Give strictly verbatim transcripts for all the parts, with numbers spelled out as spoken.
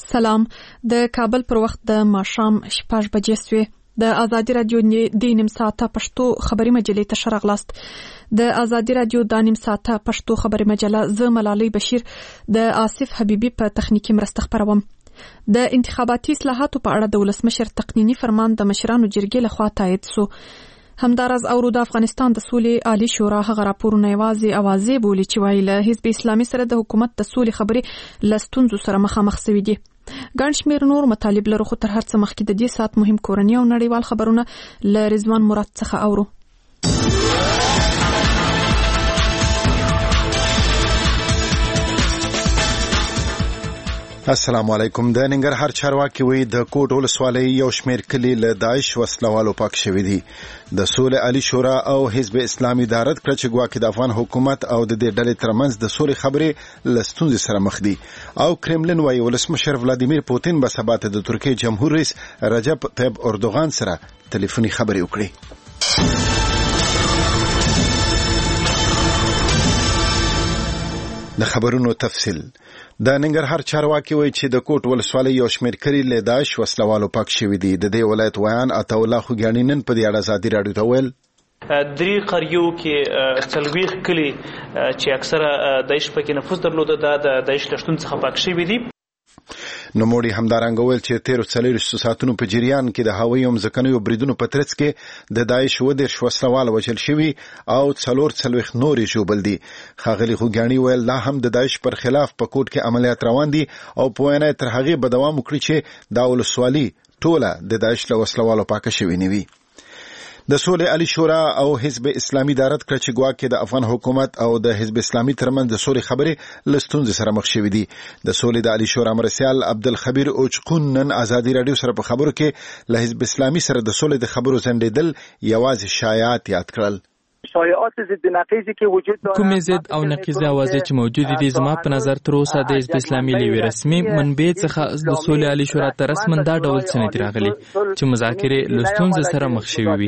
سلام. د کابل پر وخت د ماښام شپږ بجې سوې. د ازادي رادیو د نیم ساعته پښتو خبري مجلې ته شرغلاست. د ازادي رادیو د نیم ساعته پښتو خبري مجله ز ملالۍ بشیر د آصف حبیبي په تخنیکی مرسته خبروم. د انتخاباتي اصلاحاتو په اړه د ولسمشر تقنینی فرمان د مشرانو جرګې لخوا تایید سو. همدارز اورو د افغانستان د سولې عالی شورا هغه راپورونه یوازې اوازې بولي چې وایي له حزب اسلامي سره د حکومت د سولې خبرې له ستونزو سره مخامخ شوي دي. ګڼ شمېر نور مطالب لرو، خو تر هر څه مخکې د دې ساعت مهم کورني او نړیوال خبرونه له رضوان مراد څخه اورو. السلام علیکم. د ننګرهار چارواکي وی د کوټ ولسوالۍ یو شمېر کلي له داعش وسلوالو پاک شوي دي. د سولې عالی شورا او حزب اسلامي ادارت کړه چې ګواکې د افغان حکومت او د دې ډلې ترمنځ د سولې خبرې له ستونزې سره مخ دي. او کرملین وایي ولسمشر ولادیمیر پوتین به سبا ته د ترکیې جمهور رئیس رجب طیب اردوغان سره ټلیفوني خبرې وکړي. د خبرونو تفصیل. د ننګرهار چارواکي وایي چې د کوټ ولسوالۍ یو شمېر کلي له داعش وسلوالو پاک شوي دي. د دې ولایت ویان عطاالله خوږیاڼي نن په دې اړه ازادي راډیو ته ویل درې قریو کې څلوېښت کلي چې اکثره داعش پکې نفوذ درلوده دا د داعش له شتون څخه پاک شوي دي. نوموړي همدارنګه ویل چې تیرو څلوېښتو ساعتونو په جریان کې د هوایي او ځمکنیو بریدونو په ترڅ کې د داعش اووه دېرش وسلوال وژل شوي او څلور څلوېښت نور یې ژوبل دي. ښاغلي خوږیاڼي ویل لا هم د داعش پر خلاف په کوټ کې عملیات روان دي او په وینا تر هغې به دوام وکړي چې دا ولسوالي ټوله د داعش له وسلوالو پاکه شوې نه وي. د سولې عالی شورا او حزب اسلامي ادارت کړه چې ګواکې د افغان حکومت او د حزب اسلامي ترمنځ د سولې خبرې له ستونزې سره مخ شوي دي. د سولې د عالی شورا مرسیال عبدالخبیر اوچقون نن ازادي راډیو سره په خبرو کې له حزب اسلامي سره د سولې د خبرو ځنډېدل یوازې شایعات یاد کړل. شایعات ضد نقیضی که وجود داره، کومې ضد او نقیضه اوازې چې موجود دي، زما په نظر تر اوسه د حزب اسلامي له رسمي منبع څخه د سولې عالی شورا ته رسماً دا ډول څه نه دي راغلي چې مذاکرې له ستونزې سره مخ شوي وي.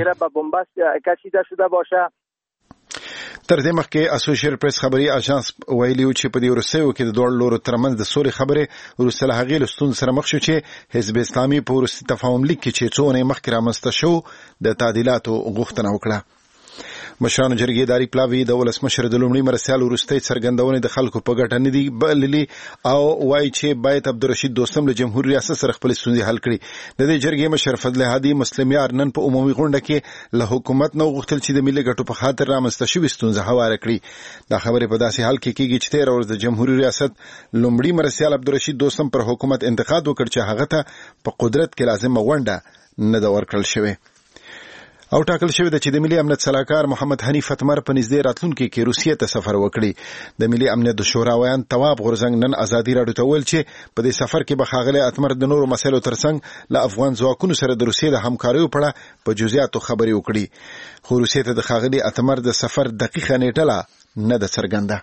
تر دې مخکې اسوسییټډ پریس خبري اژانس ویلي چې په دې وروستیو کې د دوه لورو ترمنځ د سولې خبرې وروسته له هغې له ستونزو سره مخ شو چې حزب اسلامي په وروستي تفاهم لیک کې چې څو اونۍ مخکې رامنځته شو د تعدیلاتو غوښتنه وکړه. مشرانو جرګې داری پلاوی د ولسمشر د لومړي مرسیال وروستۍ څرګندونې د خلکو په ګټه نه دي بللي او وایي چې باید عبدالرشید دوستم له جمهور ریاست سره خپل ستونزې حل کړي. د دې جرګې مشر فضل هادي مسلم یار نن په عمومي غونډه کې له حکومت نو غوښتل چې د ملي ګټو په خاطر رامنځته شوې ستونزه هواره کړي. دا خبرې په داسې حال کې کېږي چې تېره ورځ د جمهوري ریاست لومړي مرسیال عبدالرشید دوستم پر حکومت انتقاد وکړ چې هغه ته په قدرت کې لازمه غونډه نه ده ورکړل شوې. او ټاکل شوی ده چې د ملي امنیت سلاکار محمد حنیف اتمر په نږدې راتلونکي کې روسیې ته سفر وکړي. د ملي امنیت د شورا ویان تواب غورزنګ نن ازادي راډیو ته ویل چې په دې سفر کې به ښاغلی اتمر د نورو مسایلو ترڅنګ له افغان ځواکونو سره د روسیې د همکاریو په اړه په جزئیاتو خبرې وکړي. خو روسیې ته د ښاغلي اتمر د سفر دقیقه نیټه لا نه ده څرګنده.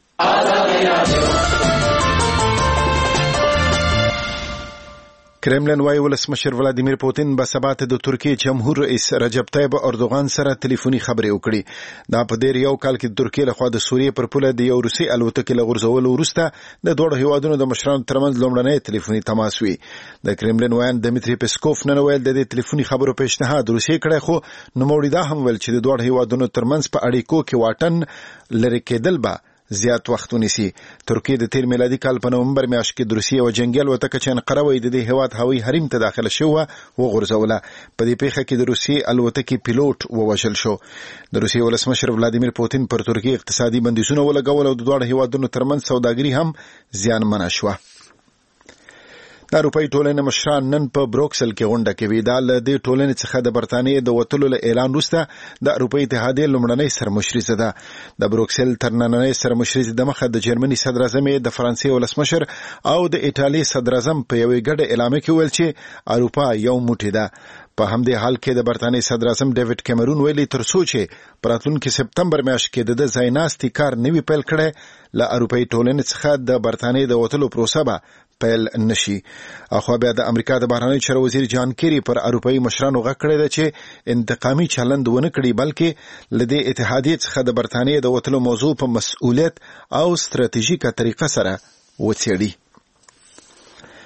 کرملین وايي ولسمشر ولادیمیر پوتین به سبا ته د ترکیې جمهور رئیس رجب طیب اردوغان سره ټلیفوني خبرې وکړي. دا په دې یو کال کې د ترکیې لخوا د سوریې پر پوله د یو روسي الوتکې له غورځولو وروسته د دوه هیوادونو د مشرانو ترمنځ لومړنی ټلیفوني تماس وي. د کرملین ویان دمیتری پیسکوف نن ویل د دې ټلیفوني خبرو پیشنهاد روسیې کړی، خو نوموړي دا هم ویل چې د دوه هیوادونو ترمنځ په اړیکو کې واټن لرې کېدل به زیات وخت ونیسي. ترکیه د تیر میلادي کال په نومبر میاشت کې د روسیې او جنگي الوتکه چې انقره وای د دې هیواد هوایي حریم ته داخله شوه وغورځوله. په دې پیښه کې د روسیې الوتکې پیلوټ ووژل شو. د روسیې ولسمشر ولادیمیر پوتین پر ترکیه اقتصادي بندیزونه ولګول او د دوه هیوادونو ترمنځ سوداګري هم زیانمنه شوه. د اروپایي ټولنې مشران نن په بروکسل کې غونډه کوي. دا له دې ټولنې څخه د برتانیې د وتلو له اعلان وروسته د اروپایي اتحادیې لومړنۍ سرمشریزه ده. د بروکسل تر نننۍ سرمشریزې دمخه د جرمني صدراعظم، د فرانسې ولسمشر او د ایټالیې صدراعظم په یوې ګډه اعلامیه کې ویل چې اروپا یو موټی ده. په همدې حال کې د برتانیې صدراعظم ډیوډ کیمرون ویلي تر څو چې په راتلونکي سپتمبر میاشت کې د ځایناستي کار نوي پیل کړی له اروپایي ټولنې څخه د برتانیې د وتلو پروسه به پیل نشي. اخو بیا د امریکا د بهرنی چارو وزیر جان کیری پر اروپایي مشرانو غږ کړی دی چې انتقامي چلند ونه کړي بلکې له دې اتحادیې څخه د برتانیې د وتلو موضوع په مسؤلیت او ستراتیژیکه طریقه سره وڅېړي.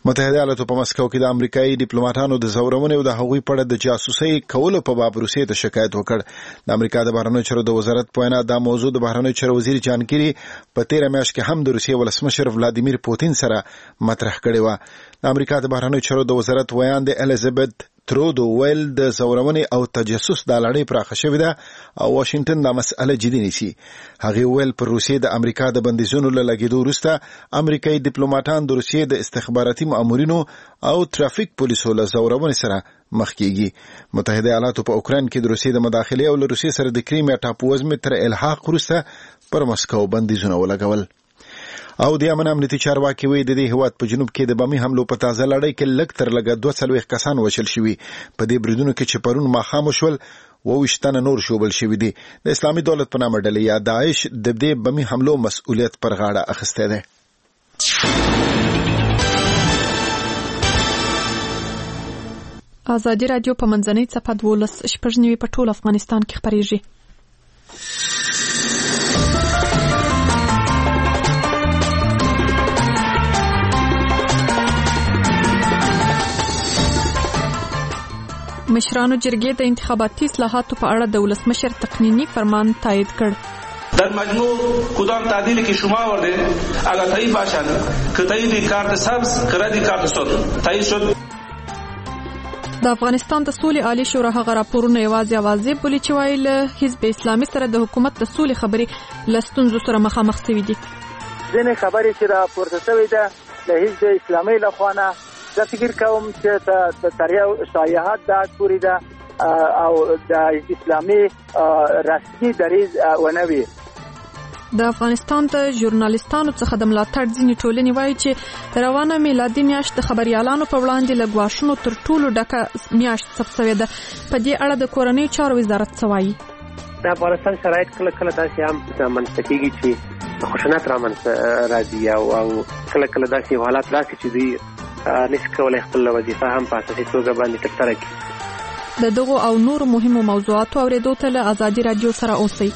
متحده ایالاتو په مسکو کې د امریکایي ډیپلوماټانو د زورونې او د هغوی په اړه د جاسوسۍ کولو په باب روسیې ته شکایت وکړ. د امریکا د بهرنیو چارو د وزارت په وینا دا موضوع د بهرنیو چارو وزیر جان کیری په تیره میاشت کې هم د روسیې ولسمشر ولادیمیر پوتین سره مطرح کړی و. د امریکا د بهرنیو چارو د وزارت ویان د الیزابت ترودو ویل د زورونې او تجسس د لړۍ پراخه شوې ده او واشنگټن دا مسأله جدي نیسي. هغه ویل پر روسیې د امریکا د بندیزونو له لګیدو وروسته امریکایي ډیپلوماټان د روسیې د استخباراتي مامورینو او ترافیک پولیسو له زورونې سره مخ کیږي. متحده ایالاتو په اوکراین کې د روسیې د مداخلې او له روسیې سره د کریمیا ټاپووزمې تر الحاق وروسته پر مسکو بندیزونه ولګول. او د امن امنیتي چارواکي وایي د دې هیواد په جنوب کې د بمي حملو په تازه لړۍ کې لږ تر لږه دوه څلوېښت کسان وژل شوي. په دې بریدونو کې چې پرون ماښام وشول اووه ویشت تنه نور ژوبل شوي دي. د اسلامي دولت په نامه ډلې یا داعش د دې بمي حملو مسؤلیت پر غاړه اخیستی دی. ازادي راډیو په منځنۍ څپه دولس شپږ نوي په ټول افغانستان کې خپرېږي. مشرانو جرګې د انتخاباتي اصلاحاتو په اړه د ولسمشر تقنینی فرمان تایید کړ. در مجموع کدام تعدیلی که شما آورده اگر تایید باشد که تایید کارت سبز که رد کارت سرخ تایید شد. د افغانستان د سولې عالی شورا هغه راپورونه یوازې اوازې بولي چې وایي له حزب اسلامي سره د حکومت د سولې خبرې له ستونزو سره مخامخ شوي دي. ځینې خبرې چې راپورته شوې ده له حزب اسلامي لخوا نه زه فکر کوم چې تر یو شایعات دا پوری ده او د اسلامي رسمي دریځ ونه وي. د افغانستان د ژورنالیستانو څخه د ملاتړ ځینې ټولنې وایي چې روانه میلادي میاشت د خبريالانو په وړاندې له ګواښونو تر ټولو ډکه میاشت ثبت شوې ده. په دې اړه د کورنیو چارو وزارت څه وایي؟ د افغانستان شرایط کله کله داسې هم منځته کېږي چې خشونت رامنځته راځي او کله کله داسې حالات راشي چې دوی نشي کولای خپل وظیفه هم په اساسي توګه باندې ترسره کړي. د دغو او نورو مهمو موضوعاتو اورېدو ته له ازادي راډیو سره اوسئ.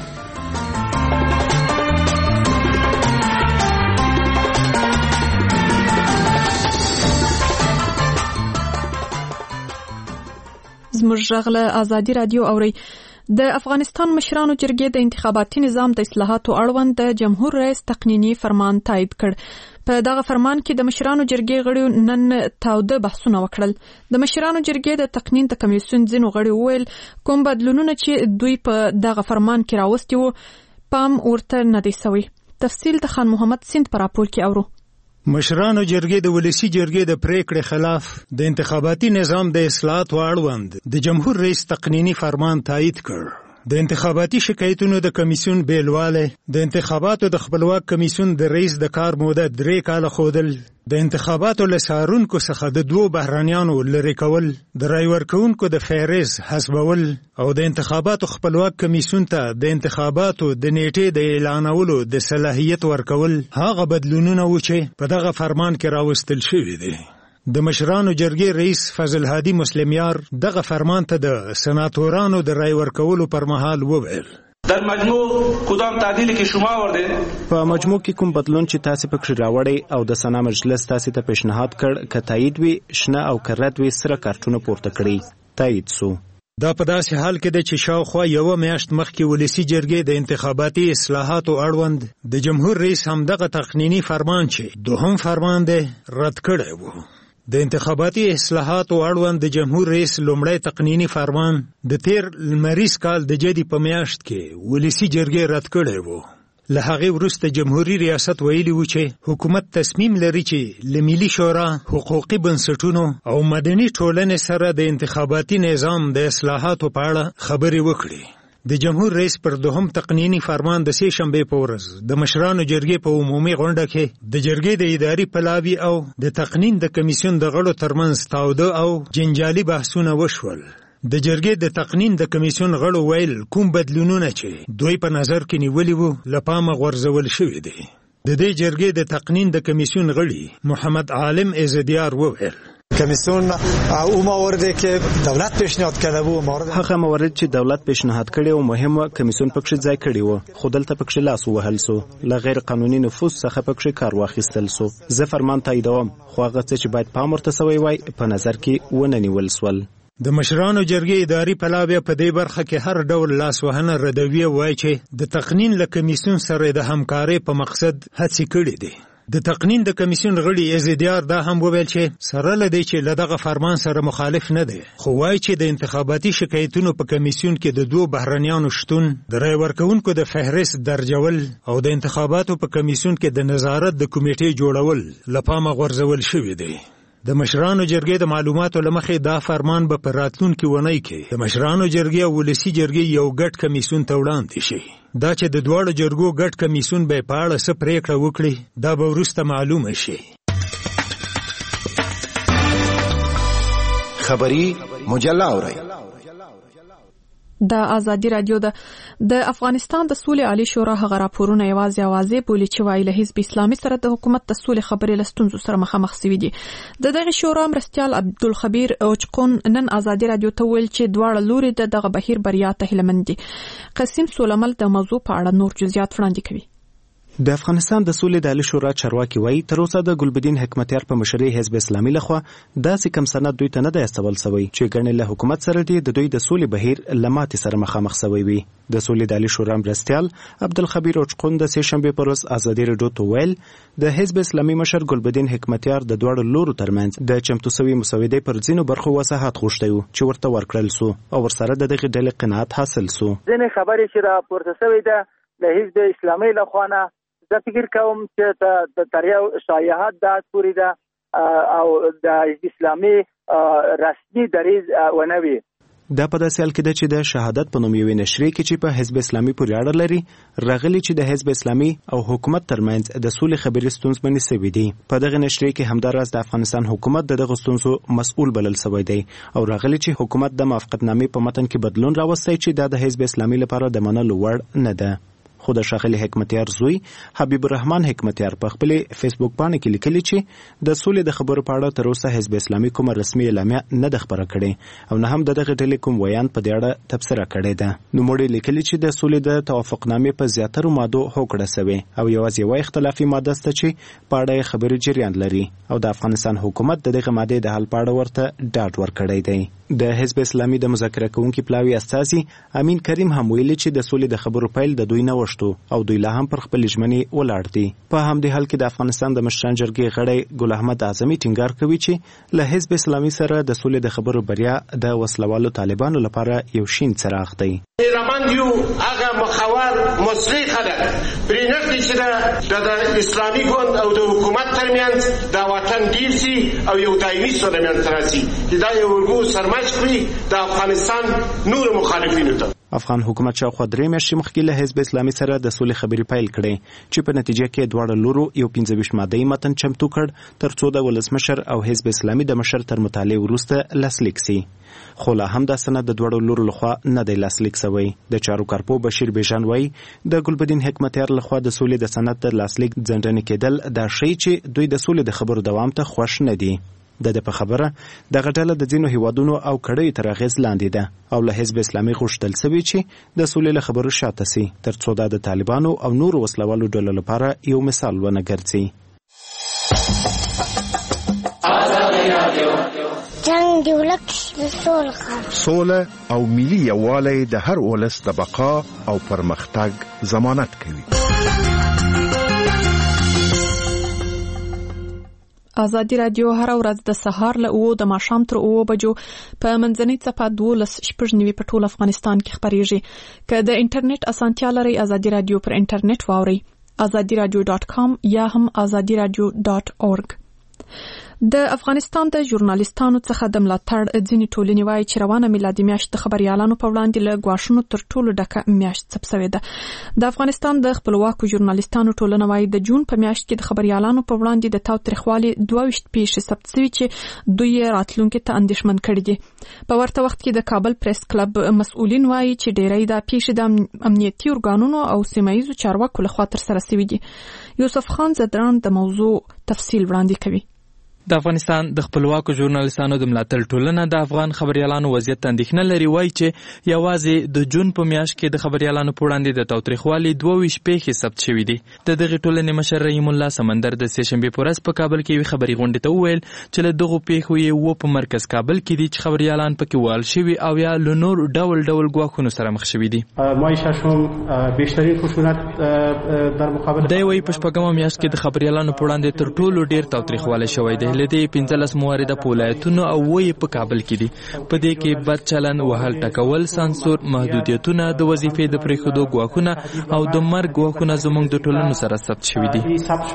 زموږ غږ له ازادي راډیو اورئ. د افغانستان مشرانو جرګې د انتخاباتي نظام د اصلاحاتو اړوند د جمهور رئیس تقنینی فرمان تایید کړ. په دغه فرمان کې د مشرانو جرګې غړیو نن تاوده بحثونه وکړل. د مشرانو جرګې د تقنین د کمیسیون ځینو غړیو وویل کوم بدلونونه چې دوی په دغه فرمان کې راوستي وو پام ورته نه دی سوی. تفصیل د خان محمد سیند په راپور کې اورو. مشرانو جرګې د ولسی جرګې د پریکړې خلاف د انتخاباتي نظام د اصلاحاتو اړوند د جمهور رئیس تقنینی فرمان تایید کړ. د انتخاباتي شکایتونو د کمیسیون بیلواله، د انتخاباتو د خپلواک کمیسیون د رئیس د کار موده درې کاله خودل، د انتخاباتو له څارونکو څخه د دوو بهرانیانو لرې کول، د رای ورکوونکو د فهرست حسابول او د انتخاباتو خپلواک کمیسیون ته د انتخاباتو د نیټې د اعلانولو د صلاحیت ورکول هغه بدلونونه و چې په دغه فرمان کې راوستل شوي دي. د مشرانو جرګې رئیس فضل هادي مسلمیار دغه فرمان ته د سناتورانو د رای ورکولو پر مهال وویل در مجموع کدام تعدیلی که شما آورده په مجموع کې کوم بدلون چې تاسو پکې راوړی او د سنا مجلس تاسو ته پیشنهاد کړ ک تایید وي شنه او کرت وي سره کارتونه پورته کړی تایید سو. دا په داسې حال کې د چې شاوخوا یوه میاشت مخکې ولسی جرګې د انتخاباتي اصلاحاتو اړوند د جمهور رئیس همدغه تقنینی فرمان چې دوهم فرمان دی رد کړی و. د انتخاباتي اصلاحاتو اړوند د جمهور رئیس لومړی تقنینی فرمان د تیر لمریز کال د جدي په میاشت کې ولسی جرګې رد کړی و. له هغې وروسته جمهوریت ریاست ویلي و چې حکومت تصمیم لري چې له ملي شورا، حقوقي بنسټونو او مدني ټولنې سره د انتخاباتي نظام د اصلاحاتو په اړه خبرې وکړي. د جمهور رئیس پر دوهم تقنینی فرمان د سې شنبې په ورځ د مشرانو جرګې په عمومي غونډه کې د جرګې د اداري پلاوي او د تقنین د کمیسیون د غړو ترمنځ تاوده او جنجالي بحثونه وشول. د جرګې د تقنین د کمیسیون غړو ویل کوم بدلونونه چې دوی په نظر کې نیولي وو له پامه غورځول شوي دي. د دې جرګې د تقنین د کمیسیون غړي محمد عالم عزدیار وویل کمیسیون او مواردی که دولت پیشنهاد کرده و موارد هغه موارد چې دولت پیشنهاد کړي او مهمه کمیسیون پکې ځای کړی و خو دلته پکې لاس وهل سو ل غیر قانوني نفوذ څخه پکې کار واخیستل سو زه فرمان تاییدوم خو هغه څه چې باید پام ورته سوی وای په نظر کې ونه نیول سول. د مشرانو جرګې اداري پلاوی په دې برخه کې هر ډول لاس وهنه ردوی وای چې د تقنین له کمیسیون سره د همکارۍ په مقصد هڅې کړې دي. د تقنین د کمیسیون غړي ازدیار دا هم وویل چې سره لدی چې لدغه فرمان سره مخالف نه دی خو وایي چې د انتخاباتي شکایتونو په کمیسیون کې د دوه بهرنیانو شتون د رای ورکوونکو د فهرست درجول او د انتخاباتو په کمیسیون کې د نظارت د کمیټې جوړول لپاره غورځول شوی دی. د مشرانو جرګې د معلوماتو لمخې دا فرمان به په راتلونکي ونی کې د مشرانو جرګې او ولسی جرګې یو ګډ کمیسیون ته وړاندې شي. دا چې د دواړو جرګو ګډ کمیسیون به په اړه څه پریکړه وکړي دا به وروسته معلومه شي. خبری مجله اورئ. د ازادي رادیو د د افغانستان د سولې عالی شورا هغه راپورونه یوازې اوازې بولی چې وایي له حزب اسلامي سره د حکومت د سولې خبرې لستونزو سره مخامخ شوي دي. د دغه شورا مرستیال عبدالخبیر اوچقون نن ازادي رادیو ته ویل چې دواړه لوري د دغه بهیر بریا ته هیلهمند دي. قاسم سولمل د موضوع په اړه نور جزئیات وړاندې کوي. د افغانستان د سولې د عالی شورا چارواکي وایي تر اوسه د ګلبدین حکمتیار په مشرۍ حزب اسلامي لخوا داسې کم سند دوی ته نه دی استول سوی چې ګڼې له حکومت سره دی د دوی د سولې بهیر له ماتې سره مخامخ سوی وي. د سولې د عالی شورا مرستیال عبدالخبیر اوچقون د سې شنبې پر ورځ ازادي رادیو ته ویل د حزب اسلامي مشر ګلبدین حکمتیار د دواړو لورو ترمنځ د چمتو سوي مسودې پر ځینو برخو وضاحت غوښتی و چې ورته ورکړل سو او ورسره د دغې ډلې قناعت حاصل سو. ځینې خبرې چې راپورته شوې ده د حزب اسلامي لخوا نه زه فکر کوم چې د تریو شایعات دا پوری ده او د حزب اسلامي رسمي دریز ونه وي. دا په داسې حال کې ده چې د شهادت په نوم یوې نشریې کې چې په حزب اسلامي پورې اړه لري راغلي چې د حزب اسلامي او حکومت ترمنځ د سولې خبرې ستونزمنې سوي دي. په دغه نشریې کې همداراز د افغانستان حکومت د دغه ستونزو مسؤل بلل سوی دی او راغلي چې حکومت د موافقتنامې په متن کې بدلون راوستی چې دا د حزب اسلامي لپاره د منلو وړ نه ده. خو د ښاغلي حکمتیار زوی حبیب الرحمن حکمتیار په خپل فیسبوک باندې کې لیکلي چې د سولې د خبرو په اړه تر اوسه حزب اسلامي کومه رسمي اعلامیه نه ده خپره کړې او نه هم د دغه ډلې کوم ویان په دې اړه تبصره کړې ده. نوموړي لیکلي چې د سولې د توافقنامې په زیاترو مادو هوکړه سوې او یوازې یوه اختلافي ماده شته چې په اړه خبرې جریان لري او د افغانستان حکومت د دغه مادې د حل په اړه ورته ډاډ ورکړی دی. د حزب اسلامي د مذاکره کوونکي پلاوي استازي امین کریم هم ویلي چې د سولې د خبرو پیل د دوی نه وشتو او دوی لا هم پر خپل ژمنې ولاړ دي. په همدې حال کې د افغانستان د مشران جرګې غړی ګل احمد اعظمي ټینګار کوي چې له حزب اسلامي سره د سولې د خبرو بریا د وسلوالو طالبانو لپاره یو شین څراغ دی. ایران یو هغه مخاور مصلح خلک پرې نږدې چې د اسلامي ګوند او د حکومت ترمنځ د وطن ډیر سي او یو دایمي سوله منځ راسي چې دا یو ورګو سرمایه کړی د افغانستان نور مخالفینو ته. افغان حکومت شاوخوا درې میاشتې مخکې له حزب اسلامي سره د سولې خبرې پیل کړې چې په نتیجه کې دواړه لورو یو پنځه ویشت ماده‌یي متن چمتو کړ تر څو د ولسمشر او حزب اسلامي د مشر تر مطالعې وروسته لاسلیک سي. خو لا هم دا سند د دواړو لورو لخوا نه دی لاسلیک سوی. د چارو کارپو بشیر بیژن وایي د ګلبدین حکمتیار لخوا د سولې د سند د لاسلیک ځنډنې کېدل دا ښیي چې دوی د سولې د خبرو دوام ته خوښ نه دي. د د په خبره دغه ډله د ځینو هیوادونو او کړیو تر اغېز لاندې ده او له حزب اسلامي غوښتل سوي چې د سولې له خبرو شاته سي تر څو دا د طالبانو او نورو وسلوالو ډلو لپاره یو مثال ونه ګرځي. جنگ دی ولک سوله سوله او ملي یووالی د هر ولس د بقا او پرمختګ ضمانت کوي. ازادي رادیو هر ورځ د سهار له اوو د ماښام تر اوو بجو په منځنۍ څپه دولس شپږ نوي په ټول افغانستان کې خپریږي. که د انټرنیټ اسانتیا لرئ ازادي رادیو پر انټرنیټ واورئ ازادي رادیو ډاټ کام یا هم ازادي رادیو ډاټ اورګ. د افغانستان د ژورنالیستانو څخه د ملاتړ ځینې ټولنې وایي چې روانه میلادي میاشت د خبریالانو په وړاندې له ګواښونو تر ټولو ډکه میاشت ثبت شوې ده. د افغانستان د خپلواکو ژورنالیستانو ټولنه وایي د جون په میاشت کې د خبریالانو په وړاندې د تاوتریخوالي دوه ویشت پیښې ثبت شوي چې دوی یې راتلونکي ته اندېښمن کړي دي. په ورته وخت کې د کابل پریس کلب مسؤلین وایي چې ډېری دا پیښې د امنیتي ارګانونو او سیمه ییزو چارواکو لخوا ترسره شوي دي. یوسف خان زدران د موضوع تفصیل وړاندې کوي. د افغانستان د خپلواکو ژورنالستانو د ملاتړ ټولنه د افغان خبريالانو وضعیت ته اندېښنه لري، وایي چې یوازې د جون په میاشت کې د خبريالانو په وړاندې د تاوتریخوالي دوه ویشت پیښې ثبت شوي دي. د دغې ټولنې مشر رحیم الله سمندر د سې شنبې په ورځ په کابل کې یوې خبري غونډې ته وویل چې له دغو پیښو یې اووه په مرکز کابل کې دي چې خبريالان پکې وال شوي او یا له نور ډول ډول ګواښونو سره مخ شوي دي. دی وایي په شپږمه میاشت کې د خبريالانو په وړاندې تر ټولو ډېر تاوتریخوالی شوی دی. له دې پنځلس موارده په ولایتونو او اووه په کابل کې دي. په دې کې بد چلن، وهل ټکول، سانسور، محدودیتونه، د وظیفې د پرېښودو ګواښونه او د مرګ ګواښونه زموږ د ټولنو سره ثبت شوي دي.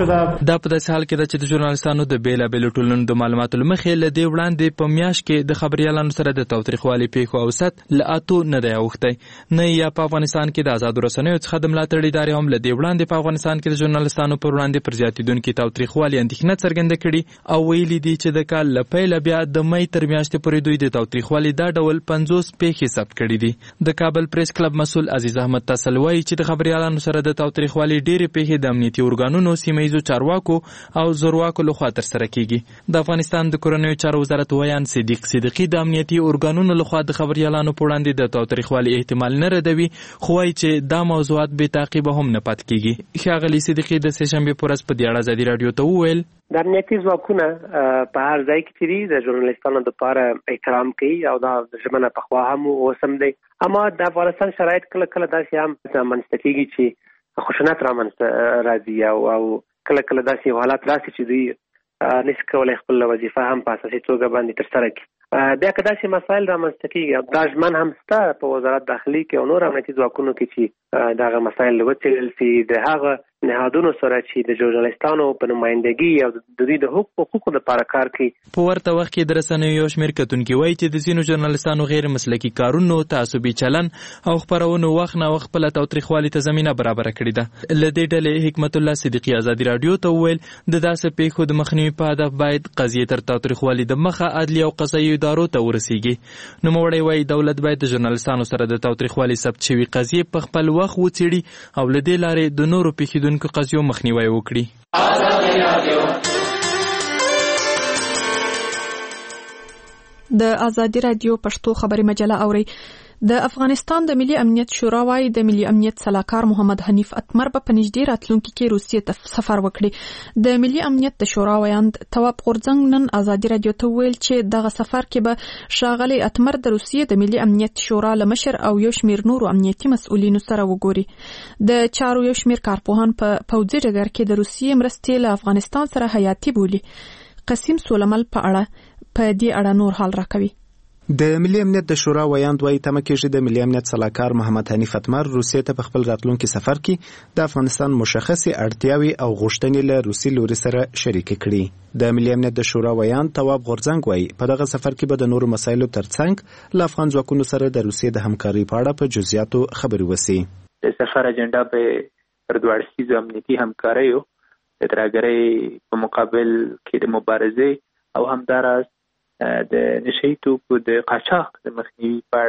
دا په داسې حال کې ده چې د ژورنالستانو د بېلابېلو ټولنو د معلوماتو له مخې له دې وړاندې په میاشت کې د خبريالانو سره د تاوتریخوالي پیښو اوسط له اتو نه دی اوښتی. نه یا په افغانستان کې د آزادو رسنیو څخه د ملاتړ ادارې هم له دې وړاندې په افغانستان کې د ژورنالستانو پر وړاندې پر زیاتېدونکي تاوتریخوالي اندېښنه څرګنده کړي او ویلي دي چې د کال له پیله بیا د مۍ تر میاشتې پورې دوی د تاوتریخوالي دا ډول پنځوس پیښې ثبت کړي دي. د کابل پریس کلب مسؤل عزیز احمد تسل وایي چې د خبريالانو سره د تاوتریخوالي ډېرې پیښې د امنیتي ارګانونو، سیمه ییزو چارواکو او زورواکو لخوا ترسره کیږي. د افغانستان د کورنیو چارو وزارت ویان صدیق صدیقي د امنیتي ارګانونو لخوا د خبريالانو په وړاندې د تاوتریخوالي احتمال نه ردوي، خو وایي چې دا موضوعات بې تعقیبه هم نه پاتې کیږي. ښاغلي صدیقي د سې شنبې په ورځ په دې اړه ازادي راډیو ته وویل د امنیتي ځواکونه په هر ځای کې چې دي د ژورنالستانو دپاره احترام کوي او دا ژمنه پخوا هم اوس هم دی. اما د افغانستان شرایط کله کله داسې هم رامنځته کېږي چې خشونت رامنځته راځي او او کله کله داسې حالات راسي چې دوی نشي کولی خپل وظیفه هم په اساسي توګه باندې ترسره کړي. بیا که داسې مسایل رامنځته کېږي، دا ژمن هم شته په وزارت داخلي کې او نور امنیتي ځواکونو کې چې دغه مسایل وڅېړل سي د هغه نهادونو سره چې د ژورنالستانو په نمایندګي او د دوی د حقوقو لپاره کار کوي. په ورته وخت کې د رسنیو یو شمېر کتونکي وایي چې د ځینو ژورنالستانو غیر مسلکي کارونو، تعصبي چلن او خپرونو وخت نه وخت خپله تاوتریخوالي ته زمینه برابره کړې ده. له دې ډلې حکمت الله صدیقي ازادي راډیو ته وویل د داسې پیښو د مخنیوي په هدف باید قضیې تر تاوتریخوالي د مخه عدلي او قضایي ادارو ته ورسیږي. نوموړی وایي دولت باید د ژورنالستانو سره د تاوتریخوالي ثبت شوي قضیې په خپل وخت وڅېړي او له دې لارې د نورو پیښیدونکو قضیو مخنیوی وکړي. د ازادي راډیو پښتو خبري مجله اوري. د افغانستان د ملي امنیت شورا وايي د ملي امنیت سلاکار محمد حنیف اتمر په نږدې راتلونکي کې روسیې ته سفر وکړي. د ملي امنیت د شورا ویاند تواب غورځنګ نن ازادي راډیو ته ویل چې دغه سفر کې به ښاغلي اتمر د روسیې د ملي امنیت شورا له مشر او یو شمېر نورو امنیتي مسؤلینو سره وګوري. د چارو یو شمېر کارپوهان په پوځي ډګر کې د روسیې مرستې له افغانستان سره حیاتي بولي. قسیم سولمل په اړه په دې اړه نور حال راکوي. د ملي امنیت د شورا ویاند وایي تمه کېږي د ملي امنیت سلاکار محمد حنیف اتمر روسیې ته په خپل راتلونکي سفر کې د افغانستان مشخصې اړتیاوې او غوښتنې له روسي لوري سره شریکې کړي. د ملي امنیت د شورا ویاند تواب غورځنګ وایي په دغه سفر کې به د نورو مسایلو ترڅنګ له افغان ځواکونو سره د روسیې د همکارۍ په اړه په جزئیاتو خبرې وسي. د سفر اجنډا به پر دوه اړخیزو امنیتي همکاریو د ترهګرۍ په مقابل کې د مبارزې او همداراز د نشه یي توکو د قاچاق د مخنیوي په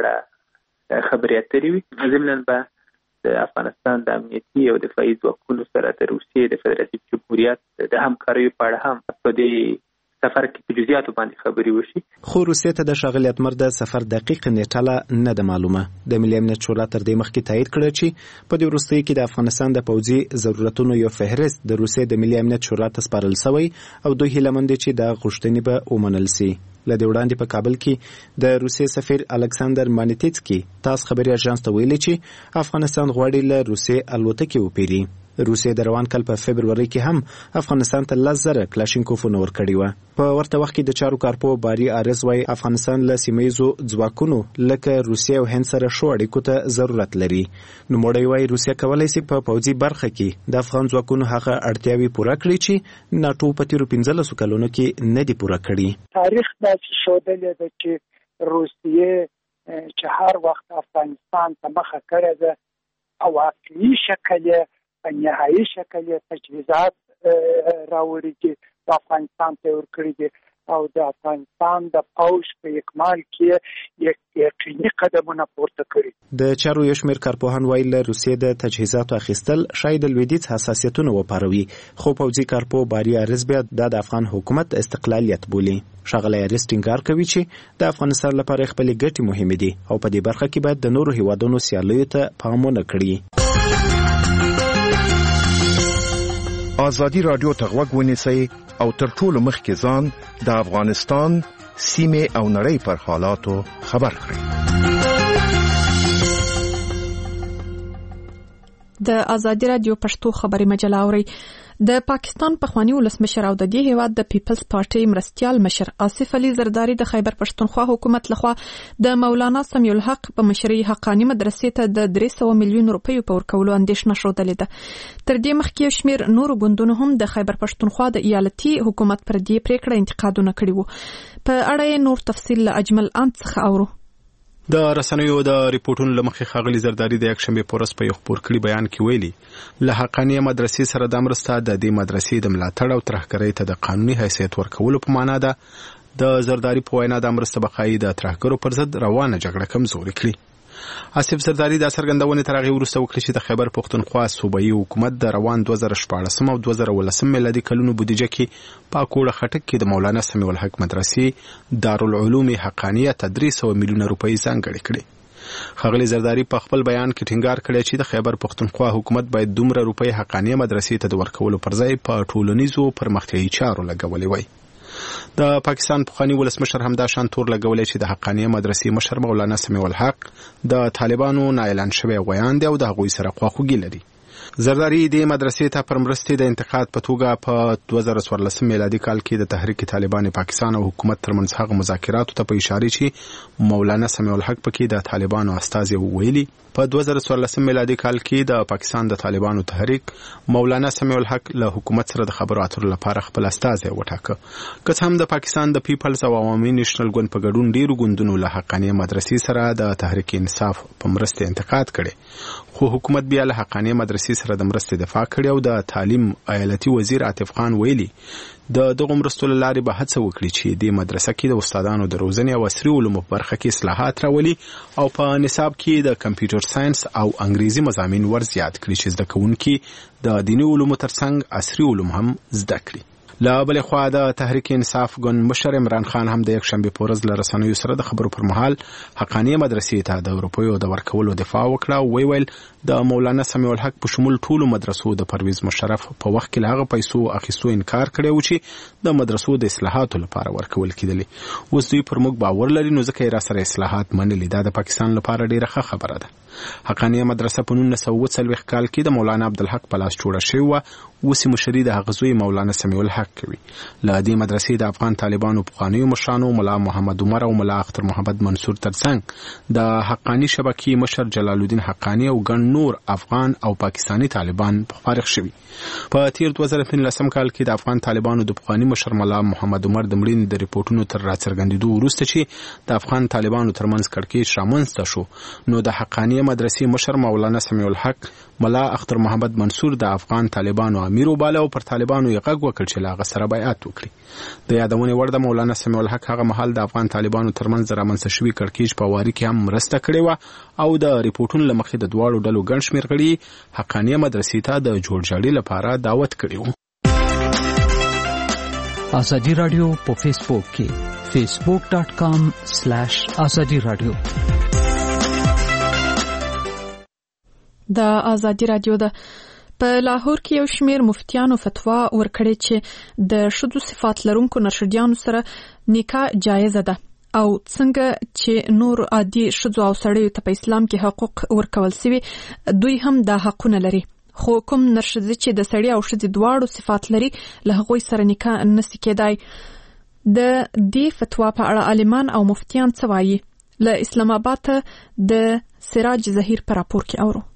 اړه خبرې اترې وي. ضمناً به د افغانستان د امنیتي او دفاعي ځواکونو سره د روسیې د فدراتیو جمهوریت د همکاریو په اړه هم په دې سفر کې په جزئیاتو باندې خبرې وشي. خو روسیې ته د ښاغلي اتمر د سفر دقیق نیټه نه ده معلومه. د ملي امنیت شورا تر دې مخکې تایید کړه چې په دې وروستیو کې د افغانستان د پوځي ضرورتونو یو فهرست د روسیې د ملي امنیت شورا ته سپارل شوی او دوی هیله مند دي چې دا غوښتنې به ومنل سي. له دې وړاندې په کابل کې د روسیې سفیر الکساندر مانیټسکي تاس خبري اژانس ته ویلي چې افغانستان غواړي له روسیې الوتکې وپیري. روسیې د روان کال په فبروري کې هم افغانستان ته لس زره کلاشینکوفونه ورکړي وو. په ورته وخت کې د چارو کارپو باري ارز وايي افغانستان له سیمه ییزو ځواکونو لکه روسیې او هند سره شو اړیکو ته ضرورت لري. نو موږ وايي روسیې کولای شي په پوځي برخه کې د افغان ځواکونو هغه اړتیاوي پوره کړي چې ناتو په تیرو پنځلسو کلونو کې نه دي پوره کړي. تاریخ دا ښودلې ده چې روسیې چې هر وخت افغانستان ته مخه کړې ده او واقعي شکل په نهایي شکل تجهیزات راوړي چې افغانستان ته ورکړي دي. او د افغانستان د پوځ په اکمال کې یقیني قدمونه پورته کړي. د چارو یو شمېر کارپوهان وایي له روسیې د تجهیزاتو اخیستل شاید د لویدیځ حساسیتونه وپاروي، خو پوځي کارپوه باري اریز بیا د افغان حکومت استقلالیت بولي. ښاغلی اریز ټینګار کوي چې د افغانستان لپاره خپلې ګټې مهمې دي او په دې برخه کې باید د نورو هیوادونو سیالیو ته پام ونه کړي. ازادي رادیو ته غوږ ونیسئ او تر ټولو مخکې ځان د افغانستان سیمې او نړۍ پر حالاتو خبر کړئ. د ازادي رادیو پښتو خبري مجله اوري. د پاکستان پخوانی ولسمشر او د دې هیواد د پیپلز پارټي مرستيال مشر آصف علي زرداری د خیبر پښتونخوا حکومت لخوا د مولانا سمیع الحق په مشرۍ حقانی مدرسې ته د درې سوه میلیون روپیو په ورکولو اندېښنه ښودلې ده. تر دې مخکې شمیر نورو ګوندونو هم د خیبر پښتونخوا د ایالتي حکومت پر دې پریکړه انتقادونه کړي وو. په اړه نور تفصیل له اجمل انت څخه اورو. د رسنیو د ریپورتونو لمخې ښاغلي زرداری د یکشنبه په ورځ په یو خبر کړي بیان کې ویلي له حقانیه مدرسې سره د مرسته د دې مدرسې د ملاتړ او ترهګرۍ ته د قانوني حیثیت ورکولو په معنا ده. د زرداری په وینا د مرسته بقایي د ترهګرو پر ضد روانه جګړه کمزوري کړي. آصف زرداری د څرګندونې تر هغې وروسته وکړي چې د خیبر پښتونخوا صوبایي حکومت د روان دوه زره شپاړسم او دوه زره اوولسم میلادي کلونو بودیجه کې په اکوړه خټک کې د مولانا سمیع الحق مدرسې دارالعلوم حقانیه ته درې سوه میلیونه روپۍ ځانګړې کړي. ښاغلي زرداری په خپل بیان کې ټینګار کړی چې د خیبر پښتونخوا حکومت باید دومره روپۍ حقانیه مدرسې ته د ورکولو پر ځای په ټولنیزو پرمختیایي چارو لګولې وای. د پاکستان پخوانی ولسمشر همدا شان تور لګولې چې د حقانیه مدرسې مشر مولانا سمیع الحق د طالبانو نااعلان شوی غویان دی او د هغوی سره خواخوږي لري. زرداری د مدرسې ته پر مرستې د انتقاد په توګه په دوه زره څوارلسم میلادي کال کې د تحریک طالبان پاکستان او حکومت ترمنځ هغه مذاکراتو ته په اشاره چې مولانا سمیع الحق پکې د طالبانو استازي ویلي. په دوه زره څوارلسم میلادي کال کې د پاکستان د طالبانو تحریک مولانا سمیع الحق له حکومت سره د خبرو اترو لپاره خپل استازي وټاکه. که څه هم د پاکستان د پیپلز او عوامي نېشنل ګوند په ګډون ډیرو ګوندونو له حقانیه مدرسې سره د تحریک انصاف په مرسته انتقاد کړي، خو حکومت بیا له حقانیه مدرسې سره د مرستې دفاع کړې او د تعلیم ایالتي وزیر عاطف خان ویلي د دغه مرستو له لارې به هڅه وکړي چې د مدرسه کې د استادانو د روزنې او عصري علومو په برخه کې اصلاحات راولي او په نصاب کې د کمپیوټر ساينس او انګریزي مضامین ور زیات کړي چې زده کوونکي د دیني علومو ترڅنګ عصري علوم هم زده کړي. لا بل خو د تحریک انصاف ګوند مشر عمران خان هم د یکشنبه په ورځ له رسنیو سره د خبرو پر مهال حقانیه مدرسې ته د روپیو د ورکولو دفاع وکړه او وی ویل د مولانا سمیع الحق په شمول ټولو مدرسو د پرویز مشرف په وخت کې هغه پیسو اخیستو انکار کړی و چې د مدرسو د اصلاحاتو لپاره ورکول کېدلې. اوس دوی پر موږ باور لري نو ځکه یې را سره اصلاحات منلي. دا د پاکستان لپاره ډیره ښه خبره ده. حقانیه مدرسه په نولس سوه اووه څلوېښت کال کې د مولانا عبدالحق په لاس جوړه شوې وه. اوس یې مشري د هغه زوی مولانا سمیع الحق کوي. له دې مدرسې د افغان طالبانو پخوانیو مشرانو ملا محمد عمر او ملا اختر محمد منصور ترڅنګ د حقانی شبکې مشر جلال الدین حقانی او ګڼ نور افغان او پاکستانی طالبان فارغ شوي. په تیر دوه زره پنځلسم کال کې د افغان طالبانو د پخوانی مشر ملا محمد عمر د مړینې د ریپورتونو تر راڅرګندېدو وروسته چې د افغان طالبانو ترمنځ کړکېچ رامنځته شو، نو د حقانیه مدرسې مشر مولانا سمیع الحق ملا اختر محمد منصور د افغان طالبانو امیر وباله او پر طالبانو یې غږ وکړ چې له هغه سره بیعت وکړي. د یادونې وړ د مولانا سمیع الحق هغه مهال د افغان طالبانو ترمنځ رامنځته شوي کړکېچ په واري کې هم مرسته کړې وه او د ریپورتونو له مخې د دواړو ډلو ګڼ شمېر غړي حقانیه مدرسې ته د جوړجاړي لپاره دعوت کړی و. ازادي رادیو په فیسبوک کې فیسبوک ډاټ کام سلیش ازادي رادیو. د ازادي رادیو د په لاهور کې یو شمیر مفتیانو فتوا ورکړې چې د شذو صفات لرونکو نرشدیانو سره نکاح جایز ده او څنګه چې نور عادي شذو او سړیو ته په اسلام کې حقوق ورکول سوي دوی هم دا حقونه لري، خو کوم نرشدي چې د سړی او ښځې دواړو صفات لري له هغوی سره نکاح نشي کېدای. د دې فتوا په اړه عالمان او مفتیان څه وایي؟ له اسلام آباد د سراج ظهیر پر راپور کې اورو.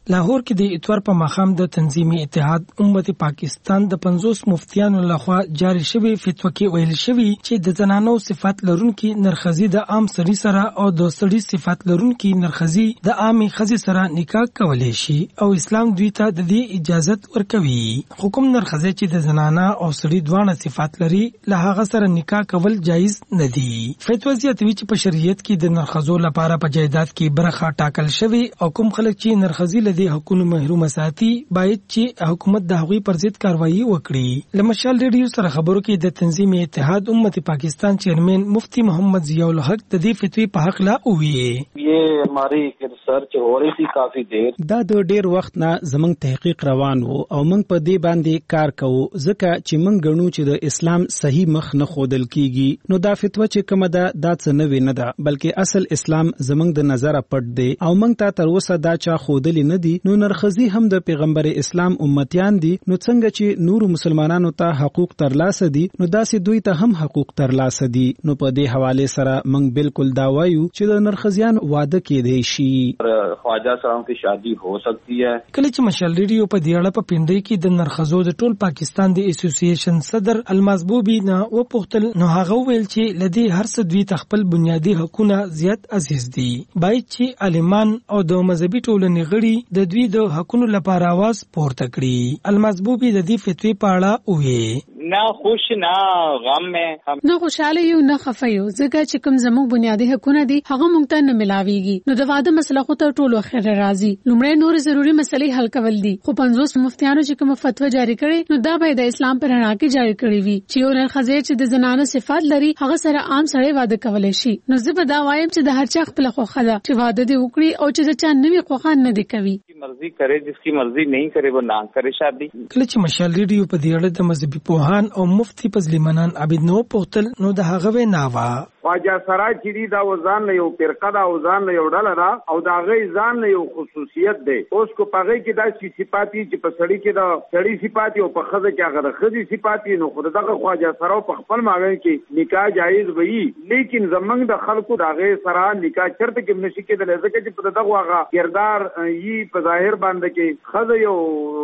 لاهور کې د اتوار په ماښام د تنظیمي اتحاد امت پاکستان د پنځوس مفتیانو لخوا جاری شوی فتوا کې ویل شوی چې د زنانو صفات لرونکي نرخزي د عام سړي سره او د سړي صفات لرونکي نرخزي د عامي خزي سره نکاح کولای شي او اسلام دوی ته د دې اجازه ورکوي. حکم نرخزي چې د زنانه او سړي دواړه صفات لري له هغه سره نکاح کول جایز نه دي. فتوا زیاتوي چې په شریعت کې د نرخزو لپاره په جایداد کې برخه ټاکل شوی او کوم خلک چې نرخزي د حقوقو محروم ساتي باید چې حکومت د هغوی پر ضد کاروایی وکړي. لمشال ریډیو سره خبرو کې د تنظیم اتحاد امت پاکستان چیئرمین مفتی محمد ضیاء الحق د دې فتوی په حق لا وویل یہ ہماری ریسرچ ہو رہی تھی کافی دیر دا د ډیر وخت نه زمنګ تحقیق روان وو او موږ په دې باندې کار کوو ځکه چې موږ غنو چې د اسلام صحیح مخ نه خودل کیږي. نو دا فتوا چې کومه ده دا څه نه ویني ده بلکې اصل اسلام زمنګ د نظر پټ دی او موږ ته تر اوسه دا چا خودل نه دي. نو نرخزي هم د پیغمبر اسلام امتیان دي نو څنګه چې نور مسلمانانو ته حقوق ترلاسه دي نو داسې دوی ته هم حقوق ترلاسه دي. نو په دې حواله سره موږ بالکل دا وایو چې د نرخزیان واده کېدی شي. خواجه سره کی شادي هو سکتی ہے. کله چې مشال ریډیو په دې اړه په پندای کې د نرخزو د ټول پاکستان د اسوسییشن صدر المزبوبي نه و پختل نو هغه ویل چې لدی هر څه دوی تخپل بنیادی حقوقونه زیات عزیز دي. باید چې عالمان او د مذهبي ټولنې غړي د دوی د حقوقو لپاره आवाज پورته کړي. المزبوبي د دې فتوی په اړه وویل نه خوش نه غم مې نه خوشاله یو نه خفه یو ځکه چې کوم زموږ بنیادی حقوقونه دي هغه موږ ته نه ملاويږي. نو د واده مسله خو ته ټولو خیر راځي. لومړی نور ضروری مسلې حل کول دي خو پنځوس مفتیانو چې کوم فتوا جاری کړي نو دا به د اسلام پر رڼا کې جاری کړي وي چې یو نرخزي چې د زنانو صفات لري هغه سره عام سړی واده کولای شي. نو زه به دا وایم چې د هر چا خپل خوخه ده چې واده دی وکړي او چې د چا نوې خوخه نه دی کوي. مرضی کرے جس کی مرضی نہیں کرے وہ نہ کرے شادی. کله چې مشال ریډیو په دې اړه د مذهبي پوهان او مفتی فضل منان عبید نو پختل نو د هغه ویناوا خواجه سراج چې دی دا وزان له یو فرقه دا وزان له یو ډله ده او دا غي ځان له یو خصوصیت دی. اوس کو پغې کې دا شي صفاتی چې په سړی کې دا سړی صفاتی او په خزه کې هغه د خزي صفاتی نو خود دغه خواجه سراو په خپل ماوین کې نکاح جایز وي لیکن زمنګ د خلکو دا غي سره نکاح چرته کې نشي کېدل ځکه چې په دغه هغه کردار یي په ظاهر باندې کې خزه یو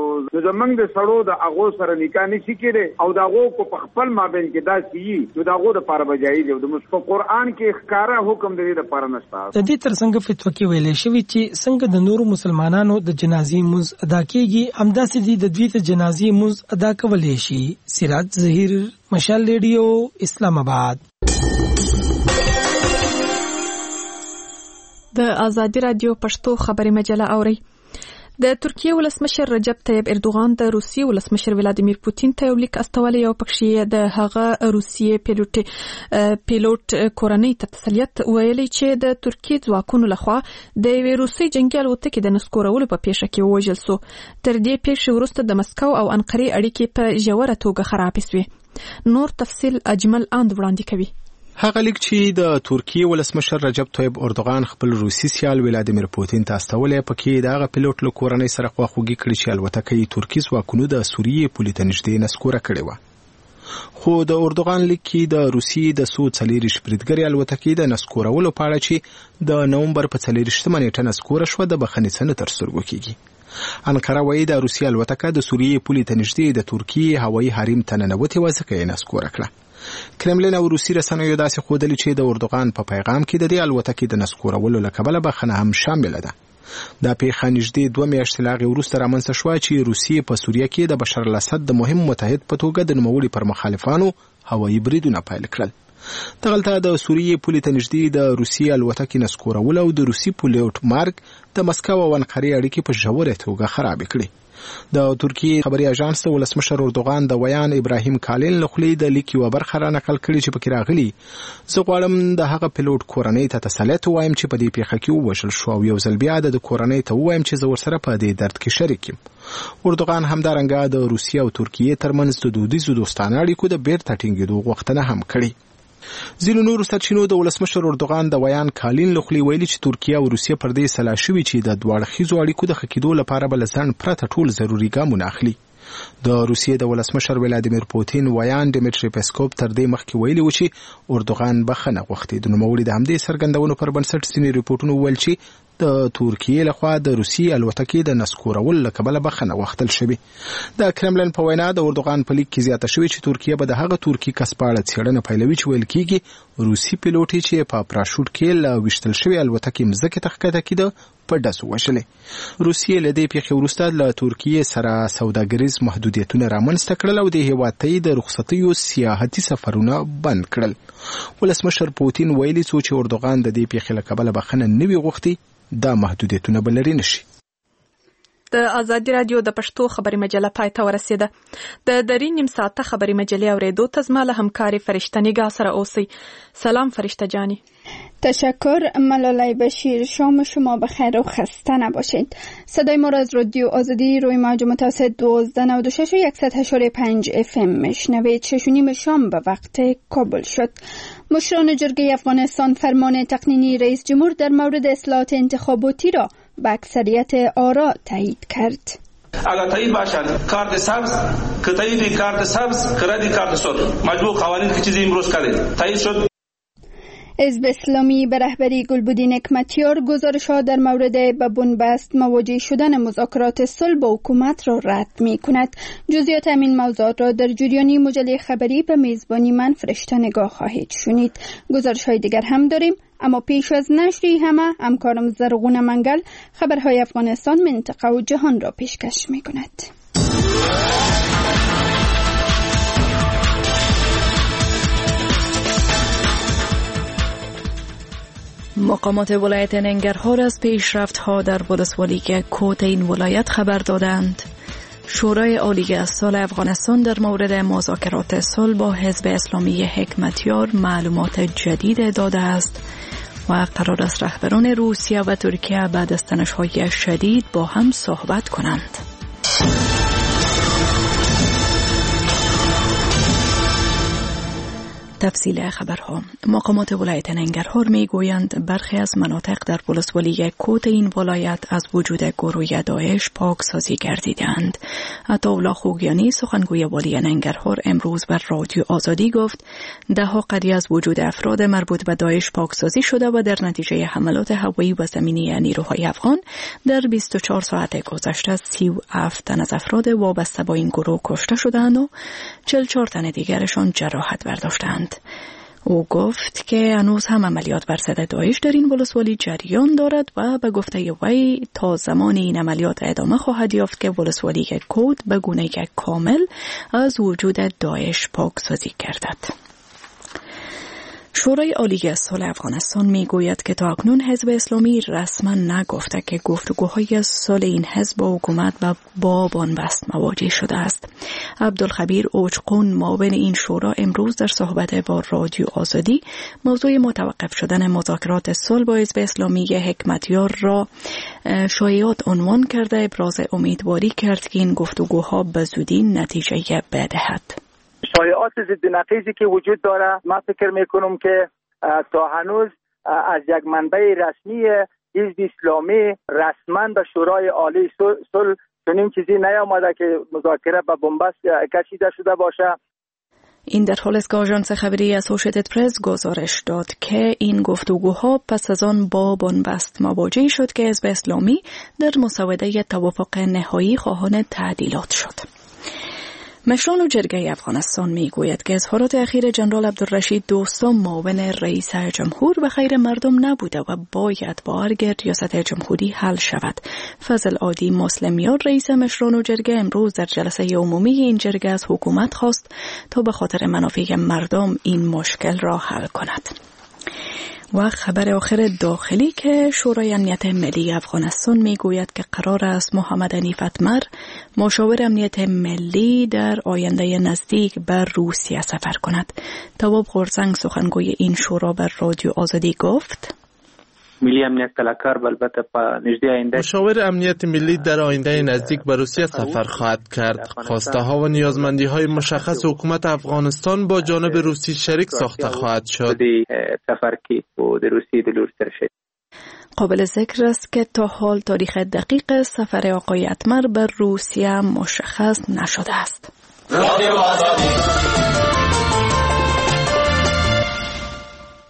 زمنګ د سړو د هغه سره نکاح نشي کېدل او دغه کو په خپل ماوین کې دا شي نو دغه د پاره بجایز او د مصطفی قرآن کې ښکارا حکم دی د پاره نشته. د دې ترڅنګ فتوا کې ویل شوی چې څنګه د نورو مسلمانانو د جنازې مونږ ادا کیږي همداسې دي د دوی ته جنازې مونږ ادا کولای شي. سراج ظهیر مشال ریډیو اسلام آباد. د ازادي رادیو پښتو خبري مجله اوري. د ترکیه ولسمشر رجب طیب اردوغان د روسیې ولسمشر ولادیمیر پوتین ته یو لیک استولی او پکې د هغه روسیې پیلوټ پیلوټ کورنۍ ته تسلیت ویلي چې د ترکیه ځواکونو لخوا د یوې روسي جنگي الوتکې د نسکورولو په پیښه کې ووژل سو. تر دې پیښې وروسته د مسکو او انقرې اړیکې په ژوره توګه خرابې سوې. نور تفصیل اجمل اند وړاندې کوي. هغه لیک چې د ترکیه ولسمشر رجب طیب اردوغان خپل روسي سیال ولادیمیر پوتین ته استولې پکې دغه پیلوټ له کورنۍ سره خواخوږي کړې چې الوتکې ترکیه ځواکونو د سوریې پولې ته نږدې نسکوره کړې وه. خو د اردوغان لیک کې د روسیې د سو څلېرویشت بریدګرې الوتکې د نسکورولو په اړه چې د نومبر په څلېرویشتمه نیټه نسکوره شوه د بخښنې څه نه تر سترګو کېږي. انقره وایي د روسیې الوتکه د سوریې پولې ته نږدې د ترکیې هوایي حریم ته ننوتې وه ځکه یې نسکوره کړه. کرملین او روسي رسنیو داسې ښودلي چې د اردوغان په پیغام کې د دې الوتکې د نسکورولو له کبله بخښنه هم شامله ده. دا پیښه نږدې دوه میاشتې لا هغې وروسته رامنځته شوه چې روسیې په سوریه کې د بشار الاسد د مهم متحد په توګه د نوموړي پر مخالفانو هوایي بریدونه پیل کړل. دغلته د سوریې پولې ته نږدې د روسي الوتکې نسکورول او د روسي پیلوټ مرګ د مسکو او انقرې اړیکې په ژورې توګه خرابې کړې. د ترکیه خبري اژانس ته ولسمشر اردوغان د ویان ابراهیم کالین له خولې د لیک یوه برخه را نقل کړې چې پکې راغلي زه غواړم د هغه پیلوټ کورنۍ ته تسلیت ووایم چې په دې پیښه کې ووژل شو او یو ځل بیا د کورنۍ ته ووایم چې زه ورسره په دې درد کې شریک یم. اردوغان همدارنګه د روسیې او ترکیې ترمنځ د دودیزو دوستانه اړیکو د بیرته ټینګېدو غوښتنه هم کړې. ځینو نورو سرچینو د ولسمشر اردوغان د ویان کالین له خولې ویلي چې ترکیه او روسیه پر دې سلا شوي چې د دوه اړخیزو اړیکو د ښه کېدو لپاره به له ځنډ پرته ټول ضروري ګامونه اخلي. د روسیې د ولسمشر ولادیمیر پوتین ویان ډیمیټری پیسکوف تر دې مخکې ویلي و چې اردوغان بخښنه غوښتې. د نوموړي د همدې څرګندونو پر بنسټ ځینې ریپورټونه وویل چې د ترکیه لخوا د روسي الوتکې د نسکورول له کبله بخښنه وغوښتل شوې. د کرملن په وینا د اردوغان په لیک کې زیاته شوې چې ترکیه به د هغه ترکی کس په اړه څېړنه پیلوي چې ویل کېږي روسي پیلوټ چې په پراشوټ کې له ویشتل شوې الوتکې مځکې ته ښکته کېده په ډزو وشلې. روسیې له دې پیښې وروسته له ترکیې سره سوداګریز محدودیتونه رامنځته کړل او د هېواد ته د رخصتیو سیاحتي سفرونه بند کړل. ولسمشر پوتین ویلي څو چې اردوغان د دې پیښې له کبله بخښنه نه وي غوښتې دا محدودیتونه به لرې نشي. د ازادي رادیو د پښتو خبري مجله پای ته ورسېده. د درې نیم ساعته خبري مجلې اورېدو ته زما له همکارې فرشته نگاه سره اوسئ. سلام فرشته جانی. تشکر ملالای بشیر. شام شما بخیر و خسته نباشید. صدای ما را از رادیو آزادی روی موج متوسط دوازده نود و شش و صد و هشت و پنج اف ام میشنوید. شش و نیم شام به وقت کابل شد. مشران جرگه افغانستان فرمان تقنینی رئیس جمهور در مورد اصلاحات انتخاباتی را با اکثریت آرا تایید کرد. اگر تایید باشد کارت سبز که تایید کارت سبز کردی کارت سرخ مجموع قوانین که چیزی امروز کردید تایید شد. حزب اسلامی به رهبری گلبدین حکمتیار گزارش‌ها در مورد به بنبست مواجه شدن مذاکرات صلح با حکومت را رد می‌کند. جزئیات همین موضوعات را در جریانی مجله خبری به میزبانی من فرشته نگاه خواهید شنید. گزارش‌های دیگر هم داریم، اما پیش از نشری همه همکارم زرغون منگل خبرهای افغانستان، منطقه و جهان را پیشکش می‌کند. مقامات ولایت ننگرهار از پیشرفت‌ها در ولسوالی کوت این ولایت خبر دادند. شورای عالی از صلح افغانستان در مورد مذاکرات صلح با حزب اسلامی حکمتیار معلومات جدید داده است و قرار است رهبران روسیه و ترکیه بعد از تنش‌های شدید با هم صحبت کنند. تفصیل خبرها. مقامات ولایت ننگرهار می گویند برخی از مناطق در ولسوالی کوت این ولایت از وجود گروه داعش پاکسازی گردیدند. عطاالله خوگیانی سخنگوی والی ننگرهار امروز بر رادیو آزادی گفت ده ها قضیه از وجود افراد مربوط به داعش پاکسازی شده و در نتیجه حملات هوایی و زمینی نیروهای افغان در بیست و چهار ساعت گذشته سی و هفت تن از افراد وابسته با این گروه کشته شدند و چهل و چهار تن دیگرشان جراحت برداشتند. او گفت که هنوز هم عملیات بر ضد داعش در این ولسوالی جریان دارد و به گفته وی تا زمان این عملیات ادامه خواهد یافت که ولسوالی کوت به گونه‌ای کامل از وجود داعش پاکسازی گردد. شورای عالی از صلح افغانستان می گوید که تا اکنون حزب اسلامی رسما نگفته که گفتگوهای صلح این حزب با حکومت و با بنبست مواجه شده است. عبدالخبیر اوچقون معاون این شورا امروز در صحبت با رادیو آزادی موضوع متوقف شدن مذاکرات صلح با حزب اسلامی حکمتیار را شایعات عنوان کرده ابراز امیدواری کرد که این گفتگوها به زودی نتیجه بدهد. شایعات ضد نقیضی که وجود داره، من فکر میکنم که تا هنوز از یک منبع رسمی حزب اسلامی رسما به شورای عالی صلح چنین چیزی نیامده که مذاکره به بنبست کشیده شده باشه. این در حال است که آژانس خبری اسوشیتد پرس گزارش داد که این گفتگوها پس از آن با بنبست مواجه شد که حزب اسلامی در مسوده توافق نهایی خواهان تعدیلات شد. مشران جرگه افغانستان می گوید که اظهارات اخیر جنرال عبدالرشید دوستم معاون رئیس جمهور به خیر مردم نبوده و باید با ارگ ریاست جمهوری حل شود. فضل عادی مسلمیان رئیس مشران جرگه امروز در جلسه عمومی این جرگه از حکومت خواست تا به خاطر منافع مردم این مشکل را حل کند. و خبر آخر داخلی که شورای امنیت ملی افغانستان می گوید که قرار است محمد حنیف اتمر مشاور امنیت ملی در آینده نزدیک بر روسیه سفر کند. تواب غورزنگ سخنگوی این شورا بر رادیو آزادی گفت ملی امنیت کلاکار البته په نږدې آینده مشاور امنیت ملی در آینده نزدیک به روسیه سفر خواهد کرد. خواسته ها و نیازمندی های مشخص حکومت افغانستان با جانب روسی شریک ساخته خواهد شد. سفر کی و در روسیه دلور شد. قابل ذکر است که تا حال تاریخ دقیق سفر آقای اتمر به روسیه مشخص نشده است.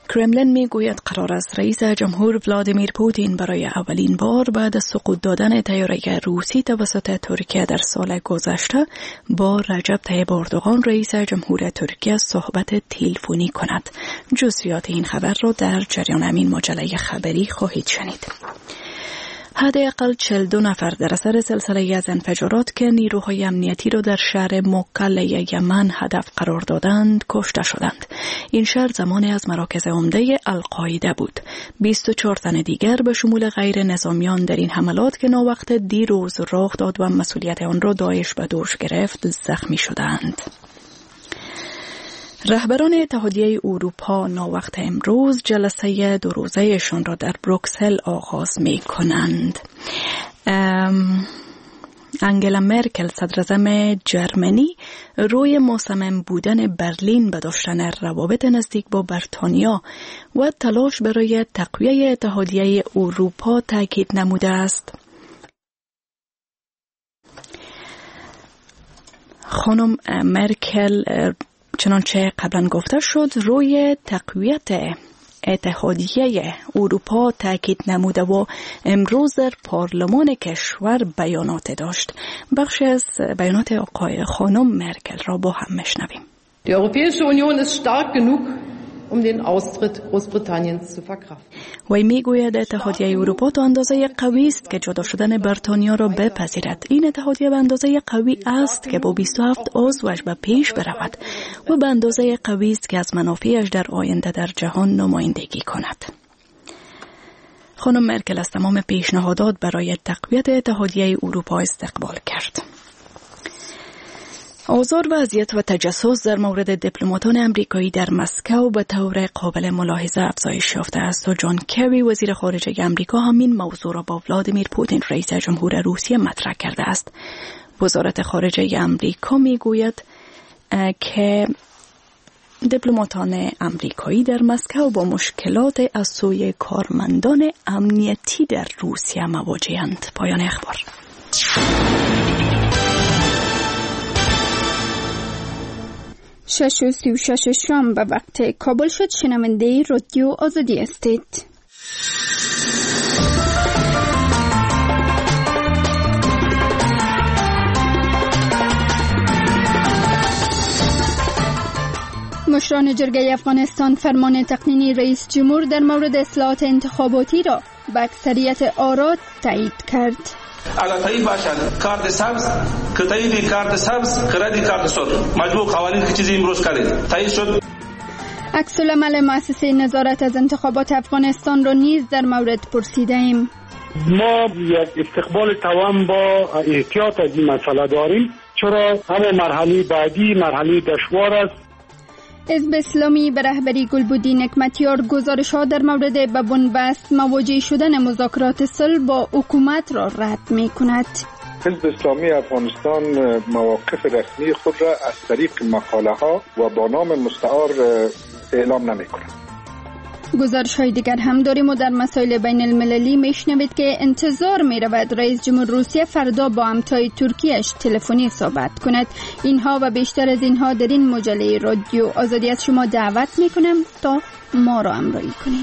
کرملین میگوید قرار است رئیس جمهور ولادیمیر پوتین برای اولین بار بعد از سقوط دادن طیاره روسی توسط ترکیه در سال گذشته با رجب طیب اردوغان رئیس جمهور ترکیه صحبت تلفنی کند. جزئیات این خبر را در جریان همین مجله خبری خواهید شنید. حداقل چهل و دو نفر در اثر سلسله از انفجارات که نیروهای امنیتی را در شهر موکل یمن هدف قرار دادند کشته شدند. این شهر زمانی از مراکز عمده القاعده بود. بیست و چهار تن دیگر به شمول غیر نظامیان در این حملات که ناوقت دیروز رخ داد و مسئولیت آن را داعش به دوش گرفت زخمی شدند. رهبران اتحادیه اروپا ناوقت امروز جلسه دو روزه‌شان را در بروکسل آغاز می کنند. انگلا مرکل صدراعظم جرمنی روی مصمم بودن برلین به داشتن روابط نزدیک با بریتانیا و تلاش برای تقویت اتحادیه اروپا تاکید نموده است. خانم مرکل چنانچه قبلا گفته شد روی تقویت اتحادیه اروپا تاکید نموده و امروز در پارلمان کشور بیانات داشت. بخش از بیانات آقای خانم مرکل را با هم میشنویم. Die Europäische Union ist stark genug, um den Austritt Großbritanniens zu verkraften. وی میگوید اتحادیه اروپا تا اندازه قوی است که جدا شدن بریتانیا را بپذیرد. این اتحادیه به اندازه قوی است که با بیست و هفت عضوش به پیش برود و به اندازه قوی است که از منافعش در آینده در جهان نمایندگی کند. خانم مرکل از تمام پیشنهادات برای تقویت اتحادیه اروپا استقبال کرد. آزار و اذیت و تجسس در مورد دیپلماتان امریکایی در مسکو به طور قابل ملاحظه افزایش یافته است و جان کری وزیر خارجه امریکا همین موضوع را با ولادیمیر پوتین رئیس جمهور روسیه مطرح کرده است. وزارت خارجه امریکا میگوید که دیپلماتان امریکایی در مسکو با مشکلات از سوی کارمندان امنیتی در روسیه مواجه‌اند. پایان اخبار. شش و سی و شش شام به وقت کابل شد. شنونده رادیو آزادی هستید. مشران جرگه افغانستان فرمان تقنینی رئیس جمهور در مورد اصلاحات انتخاباتی را به اکثریت آرا تایید کرد. اگر تایید باشد کارت سبز که تایید کارت سبز که ردی کارت سرخ مجموع قوانین که چیزی امروز کرد تایید شد. عکس العمل مؤسسه نظارت از انتخابات افغانستان را نیز در مورد پرسیده ایم. ما یک استقبال توام با احتیاط از این مسئله داریم، چرا همه مرحله بعدی مرحله دشوار است. حزب اسلامی به رهبری گلبدین نکمتیار گزارش‌ها در مورد به بنبست مواجه شدن مذاکرات صلح با حکومت را رد می‌کند. حزب اسلامی افغانستان مواقف رسمی خود را از طریق مقاله‌ها و با نام مستعار اعلام نمی‌کند. گزارش‌های دیگر هم داریم و در مسائل بین المللی میشنوید که انتظار می‌رود رئیس جمهور روسیه فردا با همتای ترکیه‌اش تلفنی صحبت کند. اینها و بیشتر از اینها در این مجله رادیو آزادی از شما دعوت می‌کنم تا ما را همراهی کنید.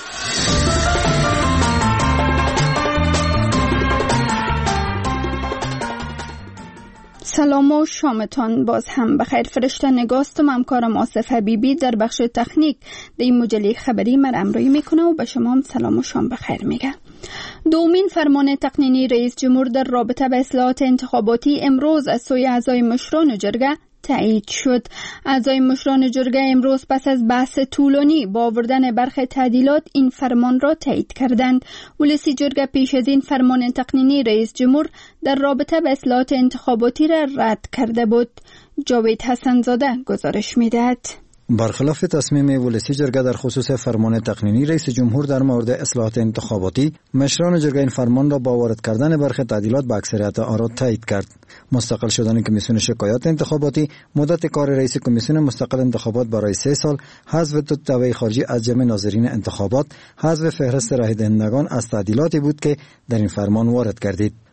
سلام و شامتان باز هم بخیر. فرشته نگاستم همکارم آصف حبیبی در بخش تکنیک در این مجله خبری من همراهی میکنه و به شما هم سلام و شام بخیر میگه. دومین فرمان تقنینی رئیس جمهور در رابطه با اصلاحات انتخاباتی امروز از سوی اعضای مشران جرگه تایید شد. اعضای مشران جرگه امروز پس از بحث طولانی با آوردن برخی تعدیلات این فرمان را تایید کردند. ولسی جرگه پیش از این فرمان تقنینی رئیس جمهور در رابطه با اصلاحات انتخاباتی را رد کرده بود. جاوید حسن زاده گزارش می‌دهد. برخلاف تصمیم ولسی جرگه در خصوص فرمان تقنینی رئیس جمهور در مورد اصلاحات انتخاباتی، مشران جرگه این فرمان را با وارد کردن برخی تعدیلات به اکثریت آرا تایید کرد. مستقل شدن کمیسیون شکایات انتخاباتی، مدت کار رئیس کمیسیون مستقل انتخابات برای سه سال، حذف دو دعوی خارجی از جمع ناظرین انتخابات، حذف فهرست رای دهندگان از تعدیلاتی بود که در این فرمان وارد گردید.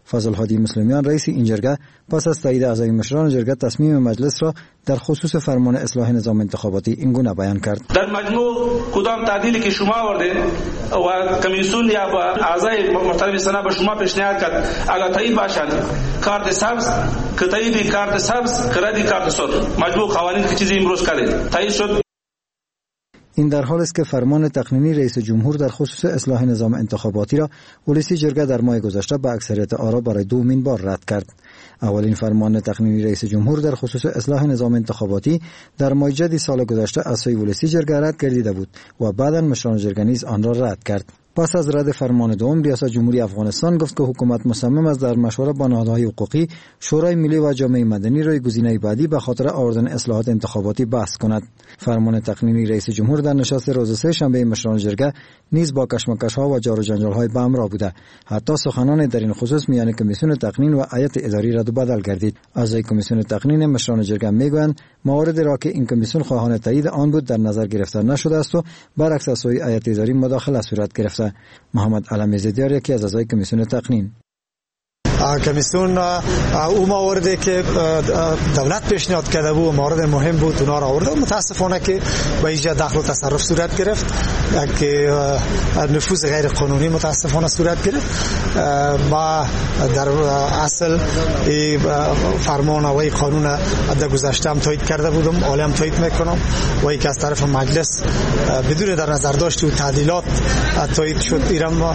فضل هادی مسلمیان رئیس این جرگه پس از تایید اعضای مشران جرگه تصمیم مجلس را در خصوص فرمان اصلاح نظام انتخاباتی این گونه بیان کرد. در مجموع کدام تعدیلی که شما آورده و کمیسیون یا اعضای محترم سنا به شما پیشنهاد کرد اگر تایید باشد کارت سبز که تایید کارت سبز کردی کارت سرخ مجموع قوانین که چیزی امروز کرده تایید شد. این در حال است که فرمان تقنینی رئیس جمهور در خصوص اصلاح نظام انتخاباتی را ولسی جرگه در ماه گذشته با اکثریت آرا برای دومین بار رد کرد. اولین فرمان تقنینی رئیس جمهور در خصوص اصلاح نظام انتخاباتی در ماه جدی سال گذشته از سوی ولسی جرگه رد گردیده بود و بعداً مشران جرگه نیز آن را رد کرد. پس از رد فرمان دوم ریاست جمهوری افغانستان گفت که حکومت مصمم است در مشوره با نهادهای حقوقی، شورای ملی و جامعه مدنی روی گزینه بعدی به خاطر آوردن اصلاحات انتخاباتی بحث کند. فرمان تقنینی رئیس جمهور در نشست روز سه شنبه مشران جرگه نیز با کشمکش‌ها و جار و جنجال‌های به همراه بوده. حتی سخنان در این خصوص میان کمیسیون تقنین و هیئت اداری رد و بدل گردید. اعضای کمیسیون تقنین مشران جرگه میگویند موارد را که این کمیسیون خواهان تایید آن بود در نظر گرفته نشده است و برعکس از سوی هیئت اداری مداخله صورت گرفته. محمد علمی زیدیار یکی از اعضای کمیسیون تقنین کمیسیون او مواردی که دولت پیشنهاد کرده بود مورد مهم بود اونا را آورده. متاسفانه که به اینجا دخل و تصرف صورت گرفت که نفوذ غیر قانونی متاسفانه صورت گرفت. ما در اصل فرمان و قانون در گذشته هم تایید کرده بودم، حالا هم تایید میکنم و اینکه از طرف مجلس بدون در نظر داشت و تعدیلات تایید شد ایران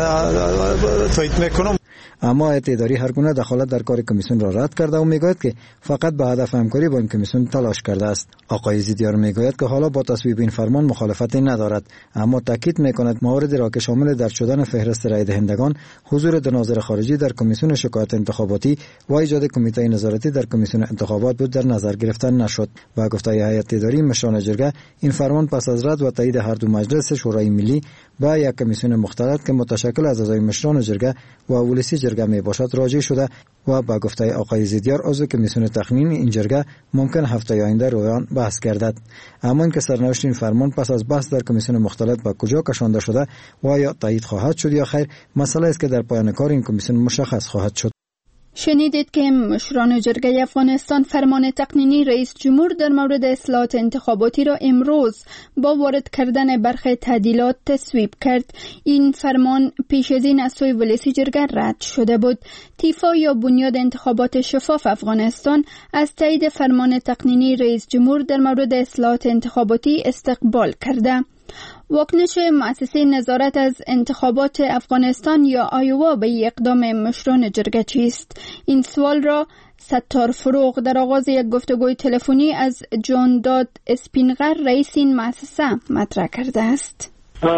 تایید میکنم. اما هیئت اداری هر گونه دخالت در کار کمیسیون را رد کرده و میگوید که فقط به هدف همکاری با این کمیسیون تلاش کرده است. آقای زیدیار میگوید که حالا با تصویب این فرمان مخالفتی ندارد، اما تاکید میکند مواردی را که شامل درج شدن فهرست رای دهندگان، حضور دو ناظر خارجی در کمیسیون شکایت انتخاباتی و ایجاد کمیته نظارتی در کمیسیون انتخابات بود در نظر گرفته نشد. و گفته هیئت اداری مشران جرگه این فرمان پس از رد و تایید هر دو مجلس شورای ملی با یک کمیسیون مختلط که متشکل از اعضای مشران جرگه و ولسی جرگه می باشد راجع شده و با گفته آقای زیدیار عضو کمیسیون تقنین این جرگه ممکن هفته آینده روی آن بحث گردد. اما اینکه سرنوشت این فرمان پس از بحث در کمیسیون مختلط به کجا کشانده شده و یا تایید خواهد شد یا خیر مسئله است که در پایان کار این کمیسیون مشخص خواهد شد. شنیدید که مشران جرگه افغانستان فرمان تقنینی رئیس جمهور در مورد اصلاحات انتخاباتی را امروز با وارد کردن برخی تعدیلات تصویب کرد. این فرمان پیش از این از سوی ولسی جرگه رد شده بود. تیفا یا بنیاد انتخابات شفاف افغانستان از تایید فرمان تقنینی رئیس جمهور در مورد اصلاحات انتخاباتی استقبال کرده. واکنش مؤسسه نظارت از انتخابات افغانستان یا آیوا به اقدام مشران جرگه چیست؟ این سوال را ستار فروغ در آغاز یک گفتگوی تلفنی از جان داد اسپینغر رئیس این مؤسسه مطرح کرده است.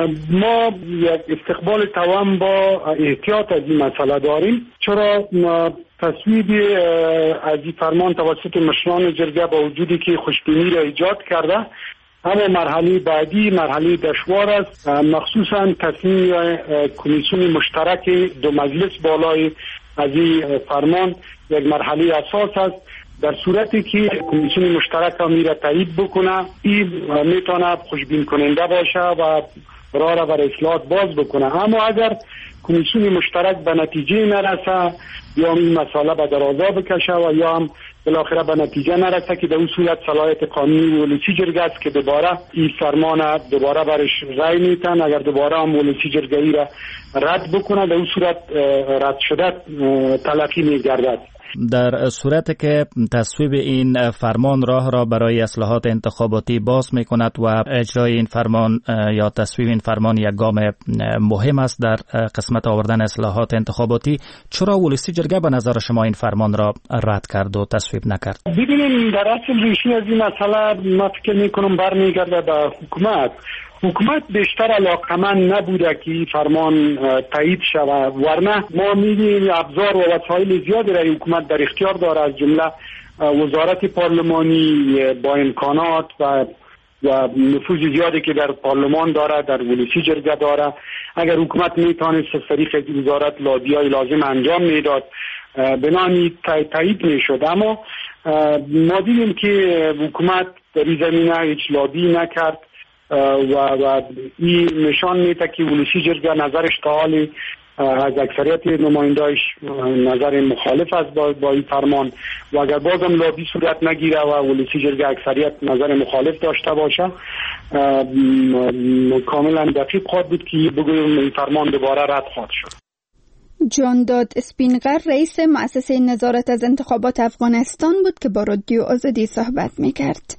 ما یک استقبال توام با احتیاط از این مسئله داریم، چرا تصویب از این فرمان توسط مشران جرگه با وجودی که خوشبینی را ایجاد کرده، اما مرحله بعدی مرحله دشوار است، مخصوصا تصمیم کمیسیون مشترک دو مجلس بالای از این فرمان یک مرحله اساس است. در صورتی که کمیسیون مشترک امیر تایید بکنه این میتونه خوشبین کننده باشه و راه را برای اصلاحات باز بکنه. اما اگر کمیسیون مشترک به نتیجه نرسه یا این مسئله به درازا بکشه و یا هم بالاخره به نتیجه نرسه که در اون صورت صلاحیت قانونی ولسی جرگه است که دوباره این فرمان دوباره برش رای میتن. اگر دوباره هم ولسی جرگه ای را رد بکنه در اون صورت رد شده تلقی میگردد. در صورت که تصویب این فرمان راه را برای اصلاحات انتخاباتی باز می کند و اجرای این فرمان یا تصویب این فرمان یک گام مهم است در قسمت آوردن اصلاحات انتخاباتی، چرا ولسی جرگه به نظر شما این فرمان را رد کرد و تصویب نکرد؟ ببینید در اصل ریشه از این مسئله ما فکر می کنم برمیگرده به حکومت. حکومت بیشتر علاقمند نبوده که فرمان تایید شود، ورنه ما می‌بینیم ابزار و وسایل زیادی را حکومت در اختیار داره، از جمله وزارت پارلمانی با امکانات و و نفوذ زیادی که در پارلمان داره، در ولسی جرگه داره. اگر حکومت میتونست از طریق وزارت لابی‌های لازم انجام میداد بنانی تایید میشد. اما ما دیدیم که حکومت در این زمینه هیچ لابی نکرد و و این نشان میده که ولسی جرگه نظرش تا حال از اکثریت نماینده‌اش نظر مخالف است با, با این فرمان و اگر بازم لابی صورت نگیره و ولسی جرگه اکثریت نظر مخالف داشته باشه کاملا دقیق خواهد بود که بگویم این فرمان دوباره رد خواهد شد. جانداد اسپینغر رئیس مؤسسه نظارت از انتخابات افغانستان بود که با رادیو آزادی صحبت می‌کرد.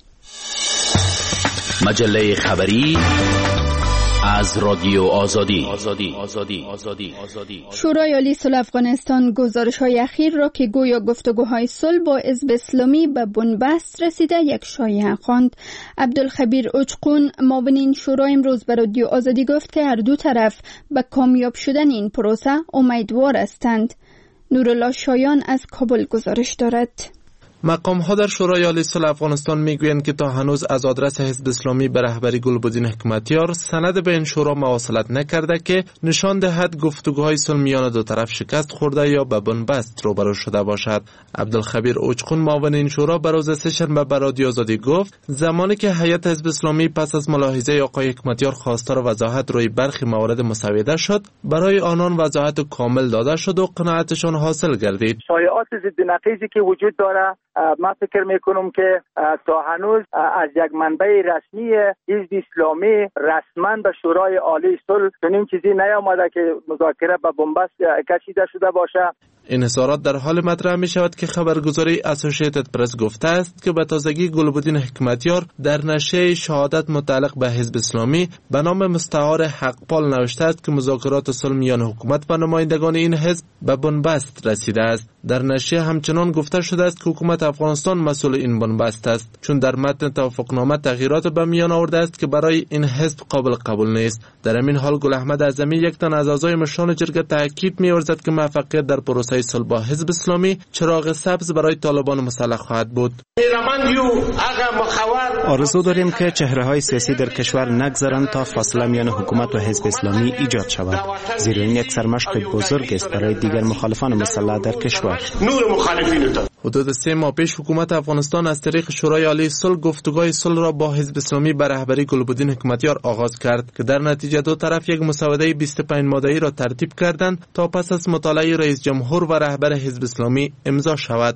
مجله خبری از رادیو آزادی. آزادی. آزادی. آزادی. آزادی. شورای عالی صلح افغانستان گزارش‌های اخیر را که گویا گفتگوهای صلح با حزب اسلامی به بنبست رسیده یک شایعه خواند. عبدالخبیر اوچقون معاون این شورا امروز به رادیو آزادی گفت که هر دو طرف به کامیاب شدن این پروسه امیدوار هستند. نورالله شایان از کابل گزارش دارد. مقام ها در شورای عالی صلح افغانستان میگویند که تا هنوز از آدرس حزب اسلامی به رهبری گلبدین حکمتیار سند به این شورا مواصلت نکرده که نشان دهد گفتگوهای صلح میان دو طرف شکست خورده یا به بنبست روبرو شده باشد. عبدالخبیر اوچقون معاون این شورا به روز سه‌شنبه به رادیو آزادی گفت زمانی که هیئت حزب اسلامی پس از ملاحظه آقای حکمتیار خواستار وضاحت روی برخی موارد مسوده شد، برای آنان وضاحت کامل داده شد و قناعتشان حاصل گردید. شایعات ضد نقیضی که وجود داره من فکر میکنم که تا هنوز از یک منبع رسمی حزب اسلامی رسما به شورای عالی صلح چنین چیزی نیامده که مذاکره به بنبست کشیده شده باشه. این اظهارات در حال مطرح می شود که خبرگزاری اسوسییتد پرس گفته است که به تازگی گلبدین حکمتیار در نشریه شهادت متعلق به حزب اسلامی به نام مستعار حقپال نوشته است که مذاکرات صلح میان حکومت و نمایندگان این حزب به بنبست رسیده است. در نشریه همچنان گفته شده است که حکومت افغانستان مسئول این بنبست است، چون در متن توافقنامه تغییرات به میان آورده است که برای این حزب قابل قبول نیست. در همین حال گل احمد اعظمی یک تن از اعضای مشران جرگه تاکید می‌ورزد که موفقیت در پروسه صلح با حزب اسلامی چراغ سبز برای طالبان مسلح خواهد بود. آرزو داریم که چهره‌های سیاسی در کشور نگذارند تا فاصله میان حکومت و حزب اسلامی ایجاد شود، زیرا این یک سرمشق بزرگ است برای دیگر مخالفان مسلح در کشور. حدود سه ماه پیش حکومت افغانستان از طریق شورای عالی صلح گفتگوهای صلح را با حزب اسلامی به رهبری گلبدین حکمتیار آغاز کرد که در نتیجه دو طرف یک مسوده بیست و پنج ماده‌ای را ترتیب کردند تا پس از مطالعه رئیس جمهور و رهبر حزب اسلامی امضا شود.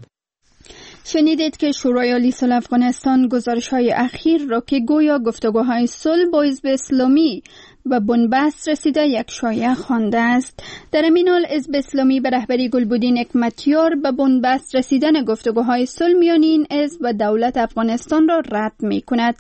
شنیدید که شورای عالی صلح افغانستان گزارش‌های اخیر را که گویا گفتگوهای صلح با حزب اسلامی به بنبست رسیده یک شایعه خوانده است. در این حال حزب اسلامی به رهبری گلبدین حکمتیار به بنبست رسیدن گفتگوهای صلح میان این حزب و دولت افغانستان را رد می‌کند.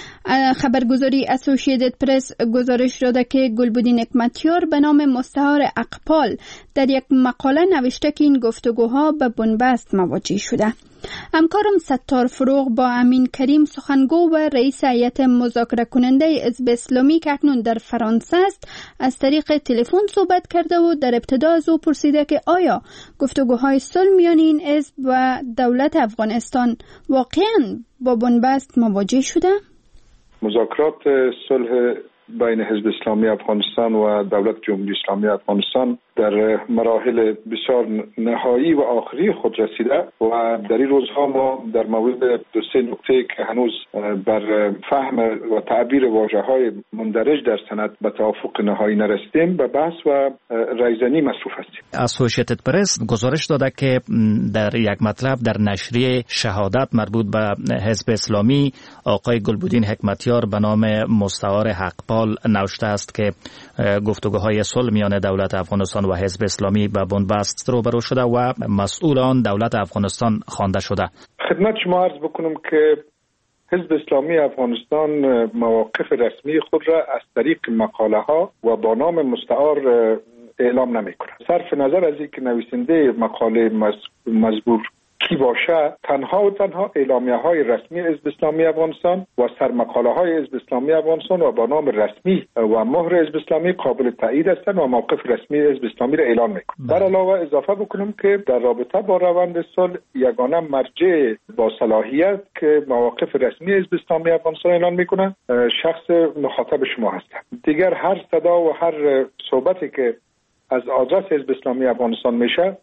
خبرگزاری اسوسییتد پرس گزارش داده که گلبدین حکمتیار به نام مستعار اقپال در یک مقاله نوشته که این گفتگوها به بنبست مواجه شده. همکارم ستار فروغ با امین کریم سخنگو و رئیس هیئت مذاکره کننده حزب اسلامی که اکنون در فرانسه است از طریق تلفن صحبت کرده و در ابتدا از او پرسیده که آیا گفتگوهای صلح میان این حزب و دولت افغانستان واقعا با بنبست مواجه شده؟ مذاکرات صلح بین حزب اسلامی افغانستان و دولت جمهوری اسلامی افغانستان در مراحل بسیار نهایی و آخری خود رسیده و در این روزها ما در مورد دو سه نکته که هنوز بر فهم و تعبیر واژه‌های مندرج در سند به توافق نهایی نرسیدیم به بحث و رایزنی مصروف هستیم. اسوسییتد پرس گزارش داده که در یک مطلب در نشریه شهادت مربوط به حزب اسلامی آقای گلبدین حکمتیار به نام مستعار حقپال نوشته است که گفتگوهای صلح میان دولت افغانستان و حزب اسلامی به بنبست روبرو شده و مسئول آن دولت افغانستان خوانده شده. خدمت شما عرض بکنم که حزب اسلامی افغانستان مواقف رسمی خود را از طریق مقاله ها و با نام مستعار اعلام نمی کند. صرف نظر از اینکه نویسنده مقاله مزبور کی باشه، تنها و تنها اعلامیه های رسمی حزب اسلامی افغانستان و سرمقاله های حزب اسلامی افغانستان و با نام رسمی و مهر حزب اسلامی قابل تایید هستند و موقف رسمی حزب اسلامی را اعلان میکنند. در علاوه اضافه بکنم که در رابطه با روند صلح یگانه مرجع با صلاحیت که مواقف رسمی حزب اسلامی افغانستان اعلان میکنه شخص مخاطب شما هستند. دیگر هر صدا و هر صحبتی که از آدرس حزب اسلامی افغانستان میشه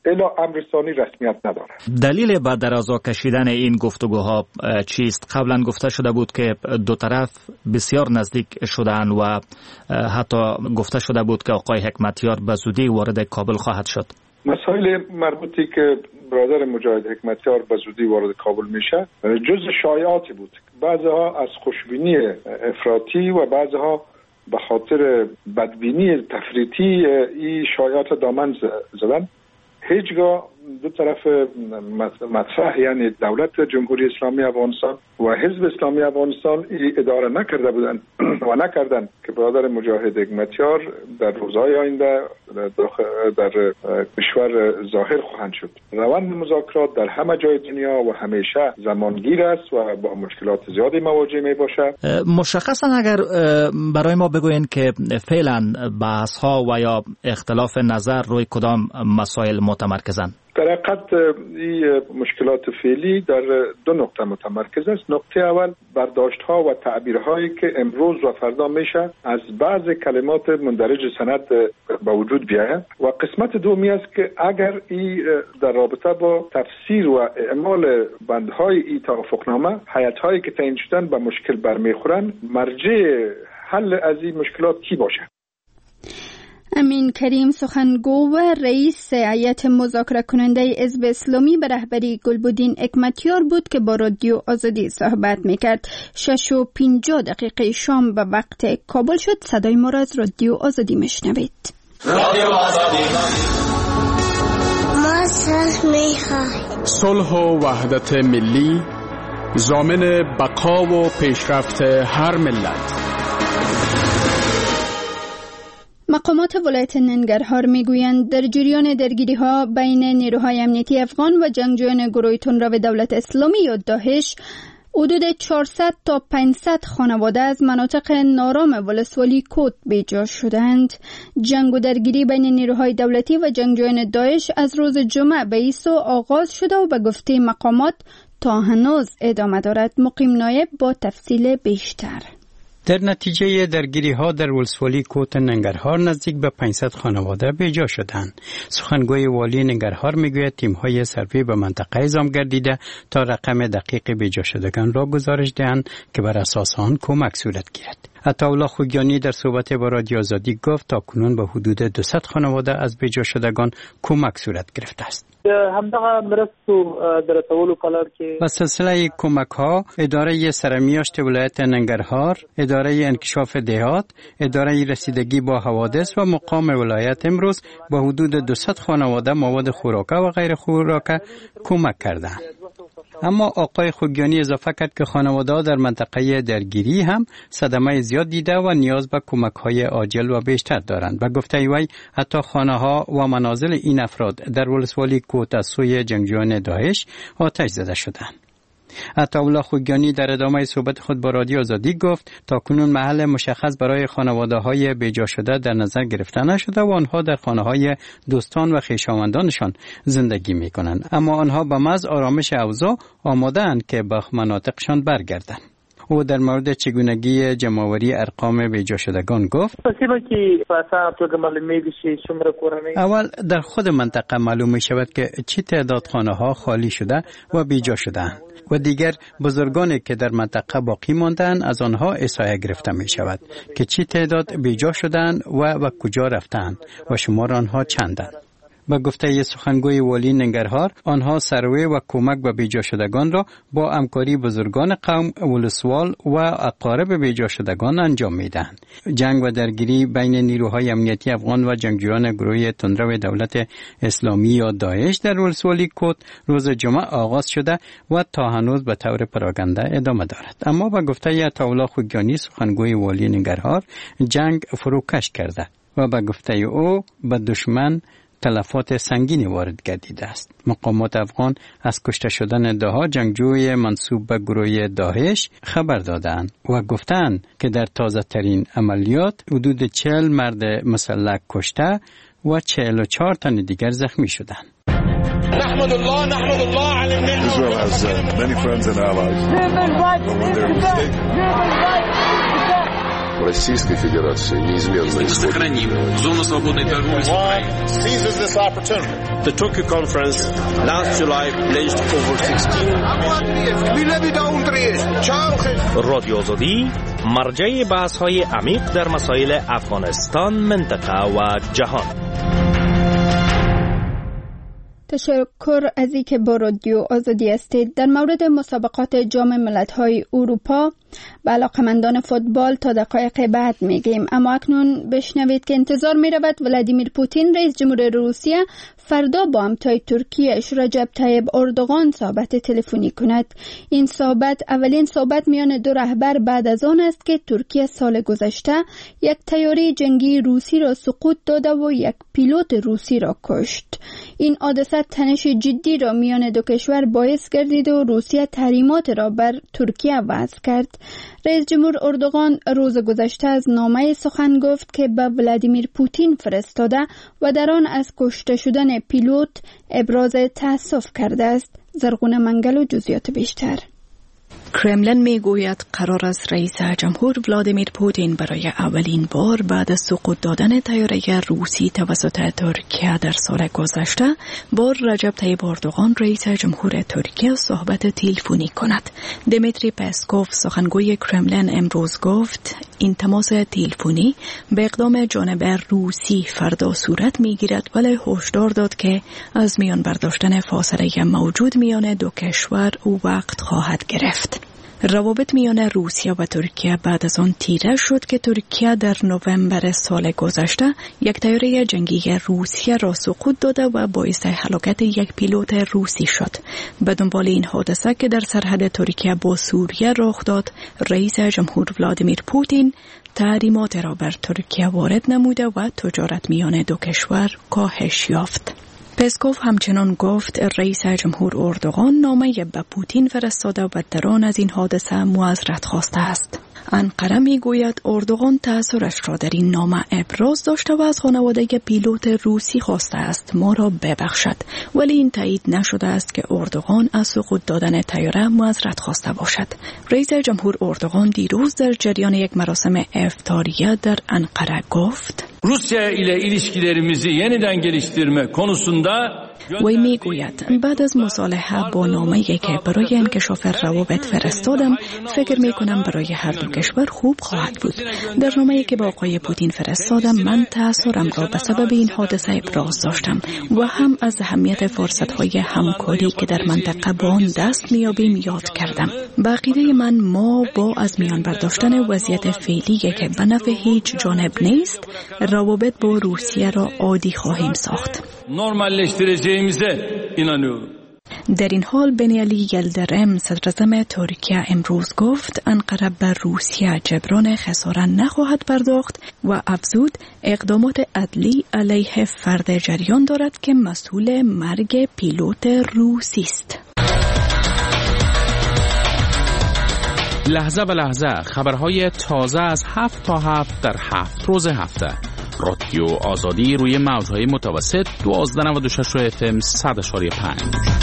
الا امر ثانی رسمیت نداره. دلیل به درازا کشیدن این گفتگوها چیست؟ قبلا گفته شده بود که دو طرف بسیار نزدیک شدن و حتی گفته شده بود که آقای حکمتیار به زودی وارد کابل خواهد شد. مسائل مربوطی که برادر مجاهد حکمتیار به زودی وارد کابل میشه جز شایعاتی بود. بعضها از خوشبینی افراطی و بعضها به خاطر بدبینی تفریطی این شایعات دامن زدن. هیچگاه دو طرف مطرح یعنی دولت جمهوری اسلامی افغانستان و حزب اسلامی افغانستان اداره نکرده بودند و نکردند که برادر مجاهد حکمتیار در روزهای آینده در کشور ظاهر خواهند شد. روند مذاکرات در همه جای دنیا و همیشه زمانگیر است و با مشکلات زیادی مواجه می باشد. مشخصا اگر برای ما بگوین که فعلا بحث ها و یا اختلاف نظر روی کدام مسائل متمرکزن؟ در حقیقت این مشکلات فعلی در دو نقطه متمرکز است. نقطه اول برداشت ها و تعبیرهایی که امروز و فردا میشه از بعض کلمات مندرج سند به وجود بیاید و قسمت دومی است که اگر این در رابطه با تفسیر و اعمال بندهای این توافقنامه هیئت‌هایی که تعیین شدن به مشکل برمیخورن، مرجع حل از این مشکلات کی باشه؟ امین کریم سخنگو و رئیس هیئت مذاکره کننده حزب اسلامی به رهبری گلبدین حکمتیار بود که با رادیو آزادی صحبت میکرد. شش و پنجاه دقیقه شام به وقت کابل شد. صدای ما را از رادیو آزادی میشنوید. رادیو آزادی. ما صلح میخواهیم. صلح و وحدت ملی ضامن بقا و پیشرفت هر ملت. مقامات ولایت ننگرهار میگویند در جریان درگیری ها بین نیروهای امنیتی افغان و جنگجویان گروه تندرو دولت اسلامی یا داعش حدود چهارصد تا پانصد خانواده از مناطق نارام ولسوالی کوت بیجا شدند. جنگ و درگیری بین نیروهای دولتی و جنگجویان داعش از روز جمعه به ایسو آغاز شده و به گفته مقامات تا هنوز ادامه دارد. مقیم نایب با تفصیل بیشتر. در نتیجه درگیری ها در ولسوالی کوت ننگرهار نزدیک به پانصد خانواده بیجا شدند. سخنگوی والی ننگرهار میگوید تیم های سروی به منطقه اعزام گردیده تا رقم دقیق بیجا شدگان را گزارش دهند که بر اساس آن کمک صورت گیرد. عطاالله خوگیانی در صحبت با رادیو آزادی گفت تا کنون به حدود دویست خانواده از بیجا شدگان کمک صورت گرفته است. همدغه مرستو در رسولو کلار که و سلسله کمک ها اداره سرمیاشت ولایت ننگرهار، اداره انکشاف دهات، اداره رسیدگی با حوادث و مقام ولایت امروز به حدود دویست خانواده مواد خوراکه و غیر خوراکه کمک کردند. اما آقای خوگیانی اضافه کرد که خانواده در منطقه درگیری هم صدمه زیاد دیده و نیاز به کمک های عاجل و بیشتر دارند. به گفته وی حتی خانه ها و منازل این افراد در ولسوالی کوت از سوی جنگجویان داعش آتش زده شدند. عطاالله خوگیانی در ادامه صحبت خود با رادیو آزادی گفت تا کنون محل مشخص برای خانواده های بیجا شده در نظر گرفته نشده و آنها در خانه های دوستان و خویشاوندانشان زندگی می کنند، اما آنها به محض آرامش اوضاع آماده اند که به مناطقشان برگردند. او در مورد چگونگی جمع‌آوری ارقام بیجا شدگان گفت اول در خود منطقه معلوم می شود که چی تعداد خانه ها خالی شده و بیجا شده‌اند و دیگر بزرگانی که در منطقه باقی ماندند از آنها احصایه گرفته می شود که چی تعداد بیجا شدند و و کجا رفتند و شمار آنها چندند. با گفته سخنگوی والی ننگرهار آنها سروی و کمک به بیجا شدگان را با همکاری بزرگان قوم ولسوال و اقارب بیجا شدگان انجام میدهند. جنگ و درگیری بین نیروهای امنیتی افغان و جنگجویان گروه تندرو دولت اسلامی یا داعش در ولسوالی کوت روز جمعه آغاز شده و تا هنوز به طور پراگنده ادامه دارد. اما با گفته عطاالله خوگیانی سخنگوی والی ننگرهار جنگ فروکش کرده و با گفته او به دشمن تلفات سنگینی وارد گردیده است. مقامات افغان از کشته شدن دهها جنگجوی منسوب به گروه داعش خبر دادند و گفتند که در تازه ترین عملیات حدود چهل مرد مسلح کشته و چهل و چهار تن دیگر زخمی شدند. نحمد الله نحمد الله على النعمة. Israel has uh, many friends and allies. But when their mistake, but Российской Федерации неизменно исходит. Сохраним зону свободной торговли с Украиной. The Tokyo conference last July pledged over sixteen رادیو آزادی مرجع بحث‌های عمیق در مسائل افغانستان، منطقه و جهان. تشکر از اینکه با رادیو آزادی هستید. در مورد مسابقات جام ملت‌های اروپا به علاقمندان فوتبال تا دقایق بعد میگیم، اما اکنون بشنوید که انتظار میرود ولادیمیر پوتین رئیس جمهور روسیه فردا با همتای ترکیه‌اش رجب طیب اردوغان صحبت تلفنی کند. این صحبت اولین صحبت میان دو رهبر بعد از آن است که ترکیه سال گذشته یک طیاره جنگی روسی را سقوط داده و یک پیلوت روسی را کشت. این حادثه تنش جدی را میان دو کشور باعث گردید و روسیه تحریمات را بر ترکیه وضع کرد. رئیس جمهور اردوغان روز گذشته از نامه سخن گفت که به ولادیمیر پوتین فرستاده و در آن از کشته شدن پیلوت ابراز تأسف کرده است. زرغون منگل و جزئیات بیشتر. کرملین می گوید قرار است رئیس جمهور ولادیمیر پوتین برای اولین بار بعد از سقوط دادن طیاره روسی توسط ترکیه در سال گذشته با رجب طیب اردوغان رئیس جمهور ترکیه صحبت تلفنی کند. دمیتری پسکوف سخنگوی کرملین امروز گفت این تماس تلفنی به اقدام جانب روسی فردا صورت می گیرد، ولی هشدار داد که از میان برداشتن فاصله موجود میان دو کشور وقت خواهد گرفت. روابط میان روسیه و ترکیه بعد از آن تیره شد که ترکیه در نوامبر سال گذشته یک طیاره جنگی روسیه را سقوط داده و باعث هلاکت یک پیلوت روسی شد. به دنبال این حادثه که در سرحد ترکیه با سوریه رخ داد، رئیس جمهور ولادیمیر پوتین تحریمات را بر ترکیه وارد نموده و تجارت میان دو کشور کاهش یافت. پسکوف همچنان گفت رئیس جمهور اردوغان نامه به پوتین فرستاده و در آن از این حادثه معذرت خواسته است. انقره می گوید اردوغان تأثیرش را در این نامه ابراز داشته و از خانواده پیلوت روسی خواسته است ما را ببخشد، ولی این تایید نشده است که اردوغان از سقوط دادن طیاره معذرت خواسته باشد. رئیس جمهور اردوغان دیروز در جریان یک مراسم افطاریه در انقره گفت روسیه ile ilişkilerimizi yeniden geliştirme konusunda وی می گوید بعد از مصالحه با نامه‌ای که برای انکشاف روابط فرستادم فکر می کنم برای هر دو کشور خوب خواهد بود. در نامه‌ای که با آقای پوتین فرستادم من تأثیرم را به سبب این حادثه ابراز داشتم و هم از اهمیت فرصت‌های همکاری که در منطقه با آن دست می‌یابیم یاد کردم. به عقیده من ما با از میان برداشتن وضعیت فعلی که به نفع هیچ جانب نیست روابط با روسیه را عادی خواهیم ساخت. در این حال بنیالی یلدرم صدراعظم ترکیه امروز گفت انقره بر روسیه جبران خسارت نخواهد پرداخت و افزود اقدامات عدلی علیه فرد جریان دارد که مسئول مرگ پیلوت روسی است. لحظه به لحظه خبرهای تازه از هفت تا هفت در هفت روز هفته. رادیو آزادی روی موجهای متوسط دوازده و نود و شش اف ام صد اشاری پنج.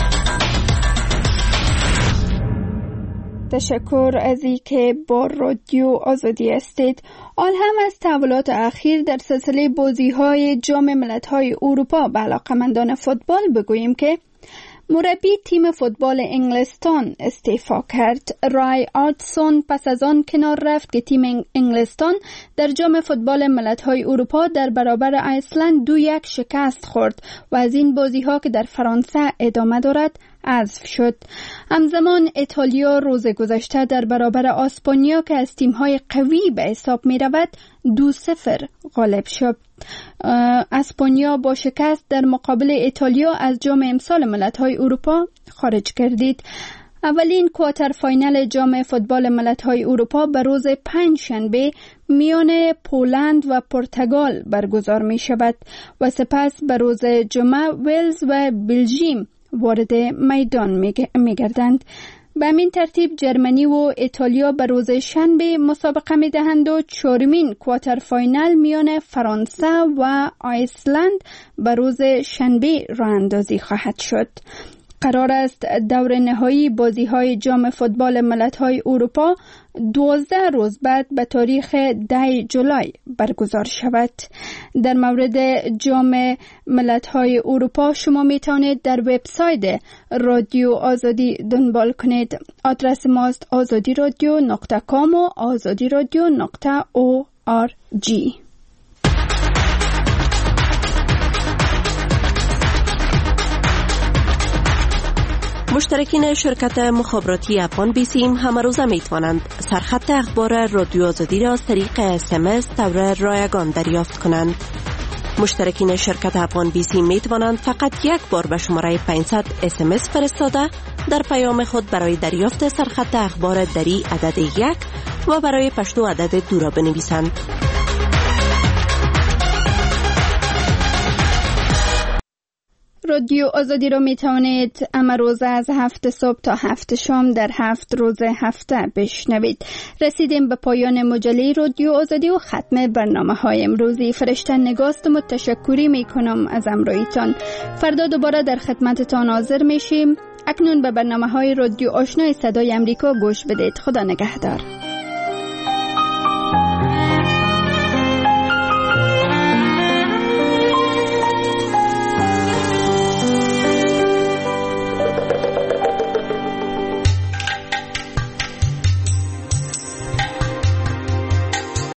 تشکر از اینکه با رادیو آزادی هستید. آل هم از تحولات اخیر در سلسله بازی‌های جام ملت‌های اروپا به علاقه‌مندان فوتبال بگوییم که مربی تیم فوتبال انگلستان استعفا کرد. رای آدسون پس از آن کنار رفت که تیم انگلستان در جام فوتبال ملت‌های اروپا در برابر آیسلند دو یک شکست خورد و از این بازی‌ها که در فرانسه ادامه دارد حذف شد. همزمان ایتالیا روز گذشته در برابر اسپانیا که از تیم‌های قوی به حساب می‌رود دو صفر غالب شد. اسپانیا با شکست در مقابل ایتالیا از جام امسال ملت‌های اروپا خارج گردید. اولین کوارتر فاینال جام فوتبال ملت‌های اروپا به روز پنج شنبه میان پولند و پرتغال برگزار می‌شود و سپس به روز جمعه ولز و بلژیم وارد میدان می‌گردند. به همین ترتیب جرمنی و ایتالیا به روز شنبه مسابقه می‌دهند و چهارمین کوارتر فاینال میان فرانسه و آیسلند به روز شنبه راه اندازی خواهد شد. قرار است دور نهایی بازی های جام فوتبال ملت‌های اروپا دوازده روز بعد به تاریخ ده جولای برگزار شود. در مورد جام ملت‌های اروپا شما می توانید در وبسایت رادیو آزادی دنبال کنید. آدرس ماست آزادی رادیو نقطه کام و آزادی رادیو نقطه او آر جی. مشترکین شرکت مخابراتی افغان بیسیم همه روزه می توانند سرخط اخبار رادیو آزادی را از طریق اس ام اس طور رایگان دریافت کنند. مشترکین شرکت افغان بیسیم می توانند فقط یک بار به شماره پانصد اس ام اس فرستاده در پیام خود برای دریافت سرخط اخبار دری عدد یک و برای پشتو عدد دو را بنویسند. رادیو آزادی رو می توانید اما روز از هفت صبح تا هفت شام در هفت روز هفته بشنوید. رسیدیم به پایان مجله رادیو آزادی و ختم برنامه های امروزی. فرشته نگاست متشکری می کنم از امرویتان. فردا دوباره در خدمتتان حاضر می شیم. اکنون به برنامه های رادیو آشنای صدای امریکا گوش بدید. خدا نگهدار.